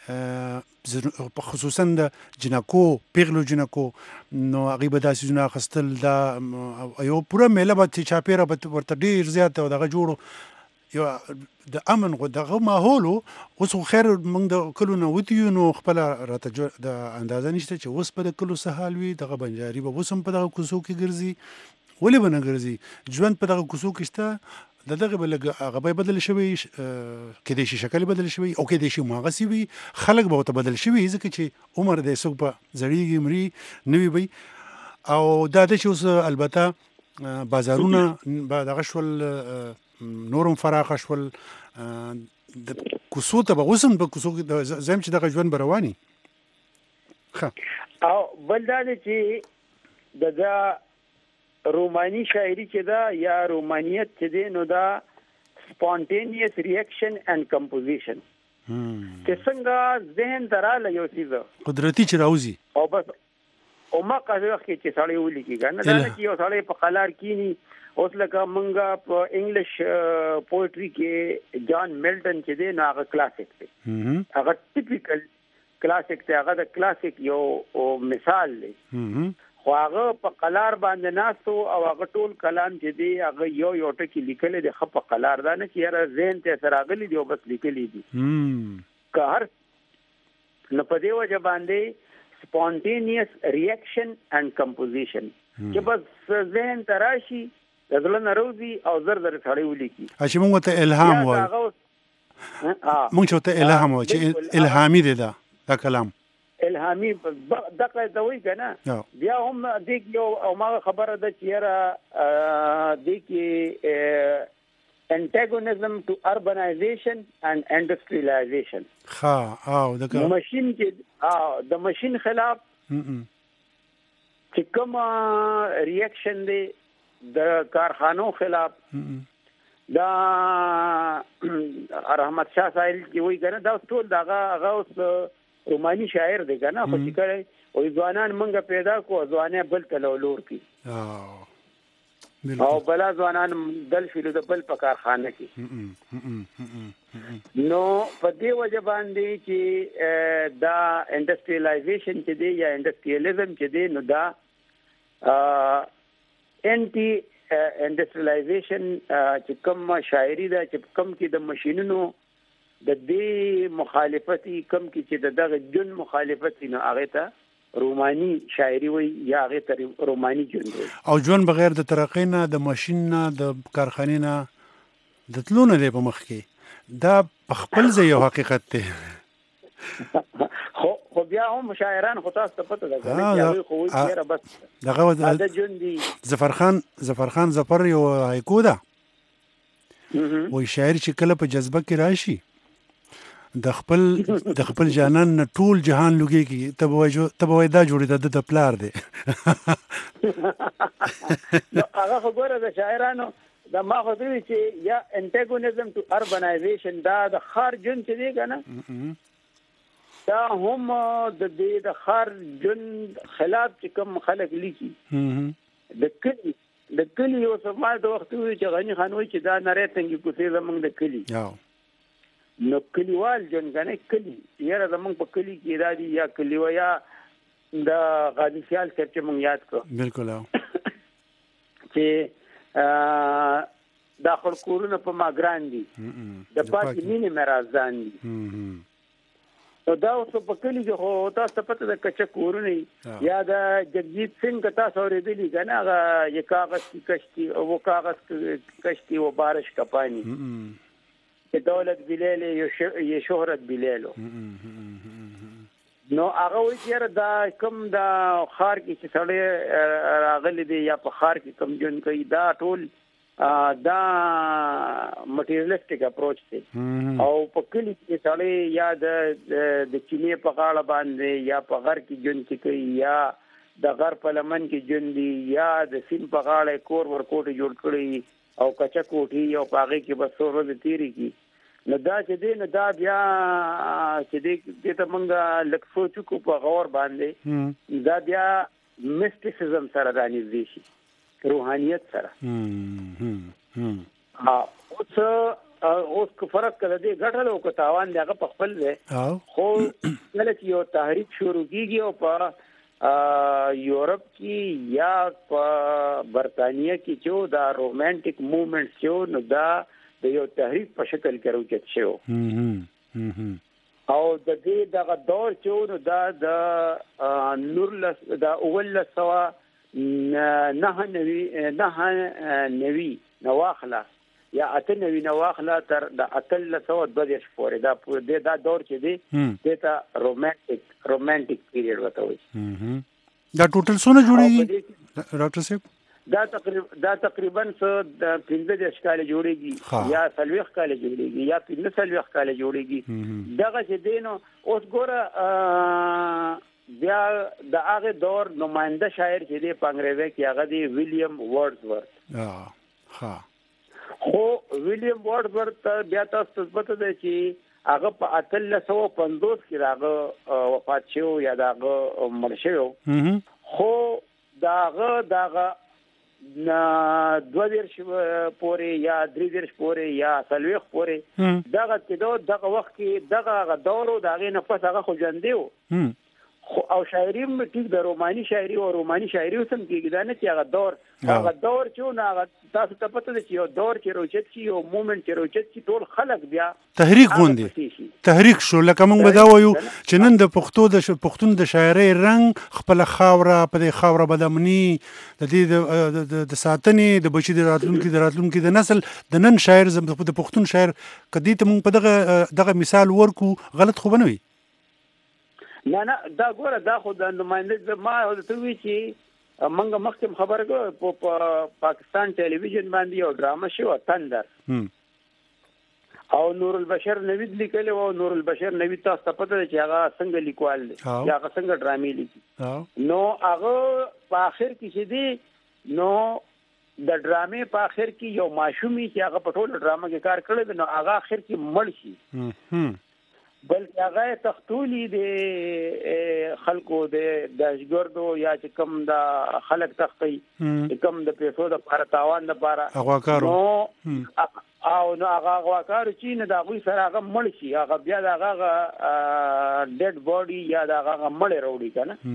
خصوصا د جنکو پیغلو جنکو نو هغې به دا څیزونه اخیستل دا یو پوره میله به چاپېره به ورته ډېر زیات او دغه جوړو یو د امن غو دغه ماحول اوس خو خیر موږ د کلو نه وتو یو نو خپله راته د اندازه نشته چې اوس په د کلو څه حال وي دغه بنجاري به اوس هم په دغه کوڅو کې ګرځي ولې به نه ګرځي ژوند په دغه کوڅو کې شته د دغه به لږ هغه به بدل شوی کېدای شي شکل بدل شوی او کېدای شي هماغسې وي خلک به ورته بدل شوي ځکه چې عمر دی څوک به زړېږي مري نوي وي او دا ده چې اوس البته بازارونه به دغه شول نورم فراخه شول د کوڅو ته به اوس هم په کوڅو کې زم چې دغه ژوند به رواني او بل دا دی چې دغه روماني شاعري چې دا یا رومانیت چې دی نو دا سپونټینیس ریاکشن اینڈ کمپوزیشن چې څنګه ذهن ته راله یو څیز قدرتي چې راوځي او بس او ما قضې وخت کې چې سړی ولیکي که نه دا نه چې یو سړی په قلار کینی اوس لکه مونږ په انګلیش پوئټري کې جان میلټن چې دی نو هغه کلاسیک دی هغه ټیپیکل کلاسیک دی هغه د کلاسیک یو مثال دی خو هغه په قلار باندې ناستو او هغه ټول کلام چې دی هغه یو یو ټکي لیکلی دی ښه په قلار دا نه چې یاره ذهن ته څه راغلي دي او بس لیکلي دي که هر نو په دې وجه باندې سپونټینیس ریاکشن اینډ کمپوزیشن چې بس ذهن ته راشي د زړه نه راوځي او زر زر سړی ولیکي چې موږ ته الهام وایو موږ چې ورته الهام وایو چې الهامي دی دا دا کلام الهامي دغه دوی کنه بیا هم د یو او ما خبره ده چې را د کې antagonism to urbanization and industrialization ها او د ماشين کې اه د ماشين خلاف چې کوم ریاکشن دی د کارخانو خلاف دا رحمت شاه سایل کې وی کنه دا ټول دغه هغه روماني شاعر دی کنه خو چې کړي او ځوانان منګه پیدا کو ځوانه بل تلولور کی او بل ځوانان دل شلو د بل په کارخانه کې نو په دې وجه باندې چې دا انډستریالایزیشن چې دی یا انډستریالیزم چې دی نو دا انټي انډستریالایزیشن چې کوم شاعري دا چې کوم کې د ماشينونو د دې مخالفتي کم کې چې دغه جن مخالفتي نه هغه ته روماني شاعري وي یا هغه ته روماني جن وي او جون بغیر د ترقې نه د ماشين نه د کارخانې نه د تلونه دی په مخ کې دا خپل ځای یو حقیقت دی خو خو بیا هم شاعران خو تاسو ته پته ده چې خو یې بس دغه د جون دی ظفر خان ظفر خان ظفر یو هایکو ده وای شاعر چې کله په جذبه کې راشي د خپل د خپل جانان نه ټول جهان لګي کی ته وای ته وای دا جوړې د د پلار دی نو هغه خبره د شاعرانو دا ما خو دوی چې یا انټاګونیزم ټو اربنایزیشن دا د خار جن چې دی کنه دا هم د دې د خار جن خلاف چې کوم خلک لیکي د کلی د کلی یو سمای د وخت وی چې غنی خان وی چې دا نری څنګه کوڅه زمونږ د کلی نو کلیوال جن غنه کلی یاره زمونږ په کلی کې را دي یا کلی ویا د غازی خیال چې مونږ یاد کړو بالکل چې داخل کورونه په ماګران دي د پاتې مینې مرزان دي نو دا اوس په کلی کې خو تاسو پته د کچا کورونه یا د جگجیت سنگ کتا سورېدلی کنه هغه یو کاغذ کی کشتی او وہ کاغذ کشتی و بارش کا پانی چې دولت بلیله یو شهرت بلیلو نو هغه وی چې دا کم دا خار کې چې سړی راغلی دی یا په خار کې کم جون کوي دا ټول دا مټیریالیسټیک اپروچ دی او په کلی کې سړی یا د چینې په غاړه باندې یا په غر کې جون کې کوي یا د غر په لمن کې جون دی یا د سین په غاړه کور ورکوټ جوړ کړی او کچا کوټي او پاغه کې بس ورځ تیری کی نو دا چې دی نو دا بیا چې دی ته مونږه لکه سوچو کو په غور باندې دا بیا میسټیسیزم سره رانیږي شي روحانیت سره ها اوس اوس کو فرق کړه دی غټل او کو تاوان دی هغه په خپل دی خو کله چې یو تحریک شروع کیږي او په یورپ کې یا په برتانیې کې چې دا رومانټیک موومېنټ چې نو دا د یو تحریک په شکل کې راوچت شو او د دې دغه دور چې نو دا د نورلس دا اول سوا نه نوی نه نوی نواخله یا اته نوی نواخله تر د اتل سوا د دې پورې دا دا دور چې دی دا رومانټیک رومانټیک پیریډ وته وي دا ټوټل څونه جوړیږي ډاکټر صاحب دا تقریبا دا تقریبا څه د پنځه دېرش کال جوړیږي یا څلوېښت کال جوړیږي یا پنځه څلوېښت کال جوړیږي دغه چې دینو اوس ګوره بیا د هغه دور نماینده شاعر چې دی په انګریزي کې هغه دی ویلیام وارډزورث ها خو ویلیام وارډزورث بیا تاسو پته ده چې هغه په اتلس سوه پنځوس کې هغه وفات شو یا هغه مړ شو خو داغه داغه دوه دیرش پورې یا درې دیرش پورې یا څلوېښت پورې دغه کېدو دغه وخت کې دغه دور او دغه نفس هغه خو ژوندی و او شاعري هم ټیک د روماني شاعري او روماني شاعري هم کېږي دا نه چې هغه دور هغه دور چې نو هغه تاسو ته پته ده چې یو دور چې روچت شي یو مومنټ چې روچت شي ټول خلک بیا تحریک غوندي تحریک شو لکه موږ به دا وایو چې نن د پښتو د پښتون د شاعري رنګ خپل خاوره په دې خاوره بدامني د دې د ساتنې د بچي د راتلونکو د راتلونکو د نسل د نن شاعر د پښتون شاعر کدی ته موږ په دغه دغه مثال ورکو غلط خو بنوي نه نه دا ګوره دا خو د نماینده ما ته وی چې منګه مخکې خبره کو په پاکستان ټلویزیون باندې یو ډرامه شو تندر او نور البشر نوید لیکلی او نور البشر نوید تاسو ته پته چې هغه څنګه لیکوال دی یا هغه څنګه ډرامې لیکي نو هغه په اخر کې چې دی نو د ډرامې په اخر کې یو ماشومي چې هغه په ټول ډرامه کې کار کړی نو هغه اخر کې مړ شي بلکې هغه تختولی د خلکو د داشګردو یا چې کم د خلک تختی چې کم د پیسو د لپاره تاوان د لپاره هغه او نو هغه غواکار چې نه دا غوي سره هغه مړ شي هغه بیا دا هغه ډیډ باډي یا دا هغه مړ وروړي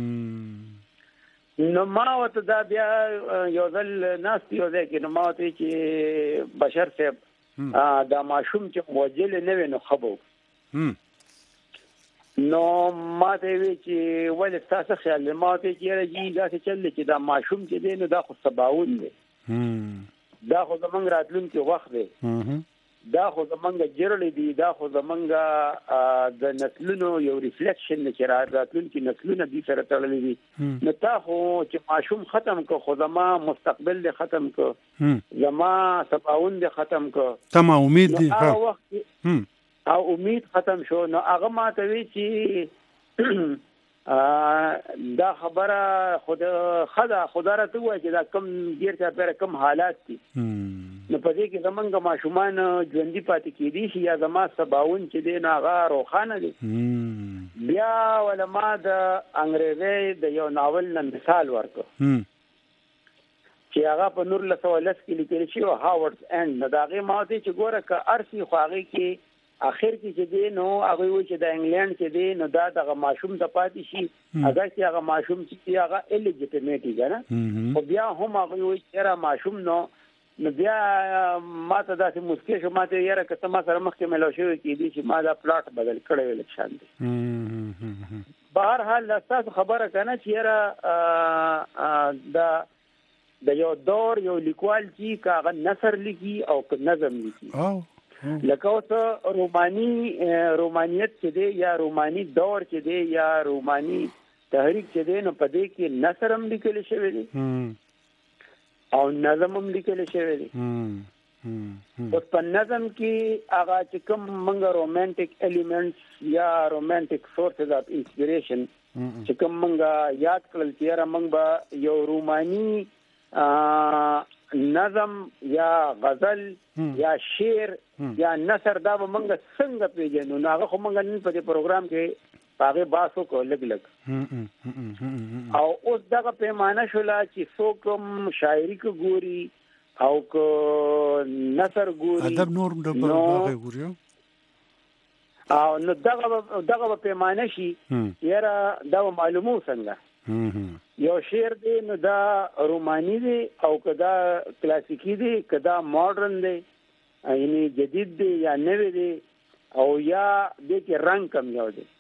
کنه نو ما وته دا بیا یو ځل ناس یو ځای کې نو ما وته چې بشر صاحب دا ماشوم چې موجل نه ویني خبو نو ما ته وی چې ولې تاسو خیال ما ته چې راځي دا چې چل چې دا ماشوم چې دی نو دا خو سباون دی دا خو زمونږ راتلونکي وخت دی دا خو زمونږ جرړې دي دا خو زمونږ د نسلونو یو ریفلیکشن چې راتلونکي نسلونه دي سره تړلې دي نو تا خو چې ماشوم ختم کو خو زما مستقبل دې ختم کو زما سباون دې ختم کو تمام امید دي ها او امید ختم شو نو هغه ماته وی چې دا خبره خود خدا خدا راته وای چې دا کم ډیر ته پر کم حالات دي نو په دې کې زمونږ ماشومان ژوندۍ پاتې کیدي شي یا زما سباون چې دی نه هغه روخانه دي بیا ولما د انګريزي د یو ناول نه مثال ورکو چې هغه په نور له سوالس کې لیکل شي او هاورډ اند نو دا غي ماته چې ګوره ک ارسي خو هغه کې اخر کې چې دی نو هغه و چې د انګلند کې دی نو دا دغه ماشوم د پاتې شي اگر چې هغه ماشوم چې هغه الیجیټیمیټي کنه خو بیا هم هغه و چې را ماشوم نو نو بیا ماته داسې مسکې شو ماته یاره کته ما سره مخکې ملو شوی کې دي چې ما دا پلاټ بدل کړی ویل شان دي بهر حال تاسو خبره کنه چې یاره دا د یو دور یو لیکوال چې کاغه نثر لیکي او نظم لیکي لکه اوس رومانی رومانیت چې دی یا رومانی دور چې دی یا رومانی تحریک چې دی نو په دې کې نثر هم لیکل شوی دی او نظم هم لیکل شوی دی اوس په نظم کې هغه چې کوم منګه رومانټیک الیمنټس یا رومانټیک سورسز اف انسپیریشن چې کوم منګه یاد کړل چې را منګه یو رومانی نظم یا غزل یا شعر یا نثر دا به موږ څنګه پیژنو نو هغه خو موږ نن په دې پروګرام کې هغه باسو کو لګ لګ او اوس دغه پیمانه شولا چې څوک شاعري کو ګوري او کو نثر ګوري ادب نور دغه ګوري او نو دغه دغه پیمانه شي یاره دا معلومو څنګه یو شعر دی نو دا رومانی دی او کدا کلاسیکی دی کدا ماډرن دی یعنی جدید دی یا نوی دی او یا د کې رنگ کم یو دی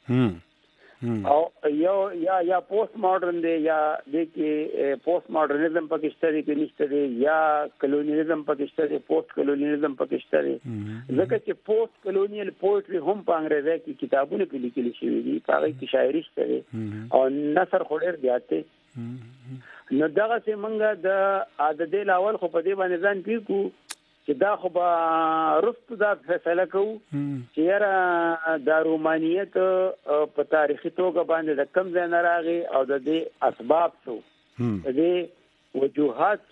او یو یا یا پوسټ ماډرن دی یا د کې پوسټ ماډرنزم پکشته دی کې نشته دی یا کلونیزم پکشته دی پوسټ کلونیزم پکشته دی ځکه چې پوسټ کلونیل پوئټری هم په انګریزي کې کتابونه کې لیکل شوی دي په هغه کې شاعري شته دی او نثر خورر دیاته نو دغه څنګه د عادت لاول خو په دې باندې ځان پیکو چې دا خو به رست دا فیصله کوو چې یاره دا رومانیت په تاریخي توګه باندې د کم ځای نه راغی او د دې اسباب څه د دې وجوهات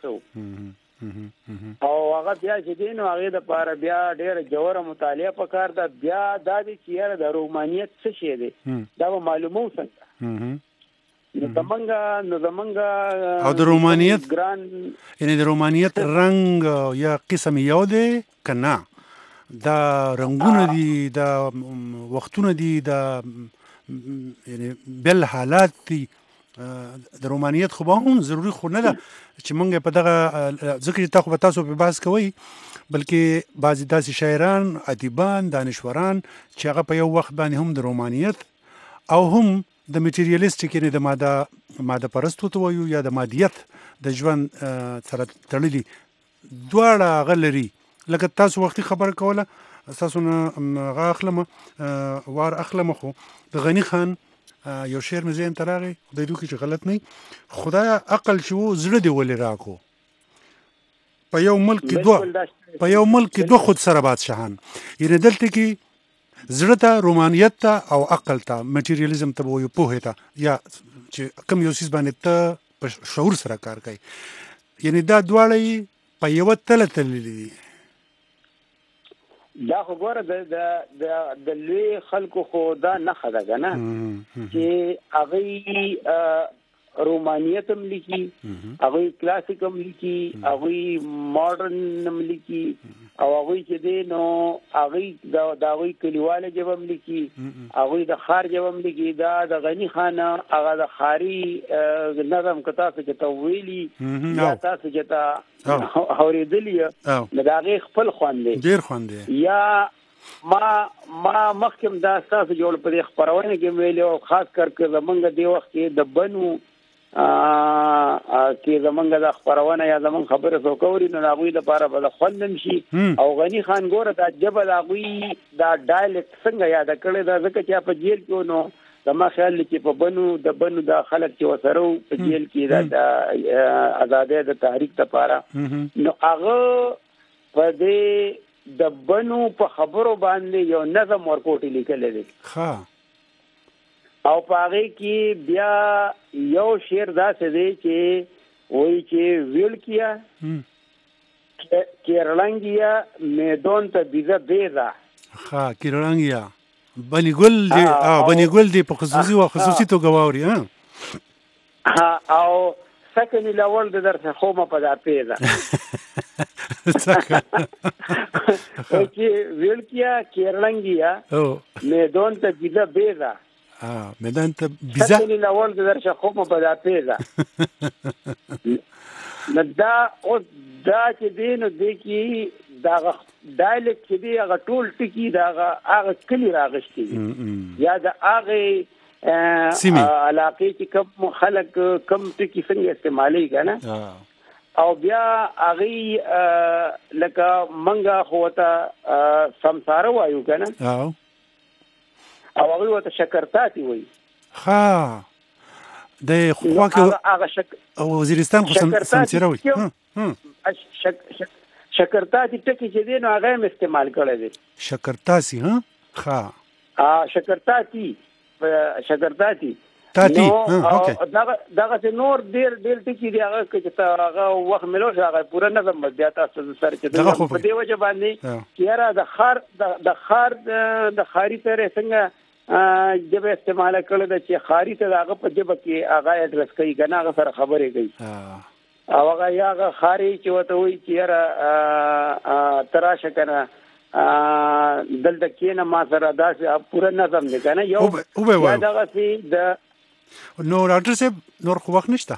څه او هغه بیا چې دی نو هغې دپاره بیا ډېره جوره مطالعه پکار ده بیا دا دی چې یاره د رومانیت څه شی دی دا به معلومو څنګه نو زمونږ نو زمونږ او د رومانیت یعنی د رومانیت رنگ یا قسم یو دی که نه دا رنګونه دي دا وختونه دي دا یعنی بل حالات دي د رومانیت خو به هم ضروري خو نه ده چې مونږ په دغه ځکه چې تا خو به تاسو په بحث کوئ بلکې بعضې داسې شاعران ادیبان دانشوران چې هغه په یو وخت باندې هم د رومانیت او هم د میټیریالیست کې نه د ماده ماده پرستو ته وایو یا د مادیت د ژوند سره تړلي دواړه هغه لري لکه تاسو وختي خبره کوله تاسو نه هغه اخلم وار اخلم خو د غني خان یو شعر مې ذهن ته راغی خدای دې وکړي چې غلط نه وي خدایه عقل چې و زړه دې ولې راکو په یو ملک کې دوه په یو ملک کې دوه خود سره بادشاهان یعنې دلته کې زړه ته رومانیت ته او عقل ته مټیریالیزم ته به وایو پوهې ته یا چې کوم یو څیز باندې ته په شعور سره کار کوي یعنې دا دواړه یې په یوه تله تللي دي دا خو ګوره د د د لوی خلکو خو دا نښه ده که نه چې هغوی رومانیت هم لیکي هغوی کلاسیک هم لیکي هغوی ماډرن هم لیکي او هغوی چې دی نو هغوی د هغوی کلیواله ژبه هم لیکي هغوی د ښار ژبه هم لیکي دا د غني خان هغه د ښاري نظم که تاسو چې ته ویلي یا تاسو چې ته اورېدلي یې نو د هغې خپل خوند دی ډېر خوند دی یا ما ما مخکې هم دا ستاسو جوړ په دې خپرونه کې ویلي او خاص کر که زمونږ دې وخت کې د بنو کې زمونږ د خپرونه یا زمونږ خبره څوک اوري نو د هغوی لپاره به د خوند هم شي او غني خان ګوره دا ژبه د هغوی دا ډایلکټ څنګه یاده کړې ده ځکه چې په جیل کې نو زما خیال دی چې په بنو د بنو د خلک چې ورسره وو په جیل کې د ازادۍ د تحریک لپاره نو هغه په دې د بنو په خبرو باندې یو نظم ورکوټي لیکلی دی او په هغې کې بیا یو شعر داسې دی چې وایي چې ویل کیا کیرلنګیا میدان ته بیزه بیزه ښه کیرلنګیا بني ګل دی بني ګل دی په خصوصي او خصوصي توګه واوري ها او سکنی لول د درته خومه په دا پیزه چې ویل کیا کیرلنګیا میدان ته بیزه بیزه اه میدان ته بیزه سکنی لول د درته خومه په دا پیزه نو دا او دا چې دی نو دی کې دا ډایلکټ چې دی هغه ټول ټکي دا هغه کلی راغشتي یا د هغې علاقې چې کوم خلک کم ټکي څنګه استعمالوي که نه او بیا هغې لکه منګه خو ورته سمساره وایو که نه او هغوی ورته شکرتاتي وایي ښه د خوا کې وزیرستان خو سمسیره وایي شکرتاتي ټکي چې دی نو هغه هم استعمال کړی دی شکرتاسي ها ښه شکرتاتي شکرتاتي تاتي دغسې نور ډېر ډېر ټکي دي هغه که چې هغه وخت ملو شي هغه پوره نظم بیا تاسو سره چې په دې وجه باندې چې یاره د ښار د ښار د ښاري طرح څنګه ژبه استعمال کړې ده چې ښاري ته د هغه په ژبه کې هغه اډرس کوي که نه هغه سره خبرې کوي او هغه یا هغه ښاري چې ورته وایي چې یاره ته راشه که نه دلته کښېنه ما سره داسې پوره نظم دی که نه یو یا دغسې د نو ډاکټر صاحب نور خو وخت نشته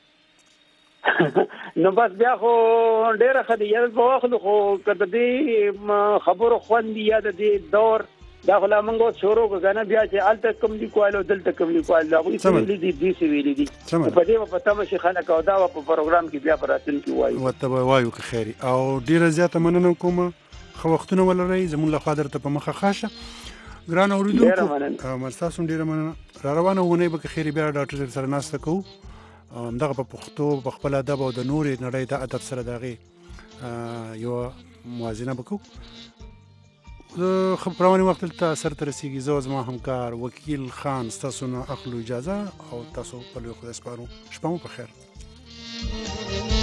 نو بس بیا خو ډېره ښه دی یا په وخت خو که د دې خبرو خوند دي یا د دې دور دا خو لا موږ اوس شروع کړو که نه بیا چې هلته کوم لیکوال او دلته کوم لیکوال هغوی څه ویلي دي دوی څه ویلي دي په دې به په تمه شي خلک او دا به په پروګرام کې بیا په راتلونکي ووایو ورته به وایو که خیر او ډېره زیاته مننه کوم ښه وختونه ولرئ زموږ لخوا درته په مخه ښه شه ګران اورېدونکو ستاسو هم ډېره مننه را روانه اونۍ به که خیر بیا ډاکټر صاحب سره ناسته کوو همدغه په پښتو په خپل ادب او د نورې نړۍ د ادب سره د هغې یوه موازنه به کوو خبرونه وخت ته سر ته رسیږي زه زما همکار وکیل خان ستاسو نه اخلو اجازه او تاسو په لوی خدای سپارو شپه مو په خیر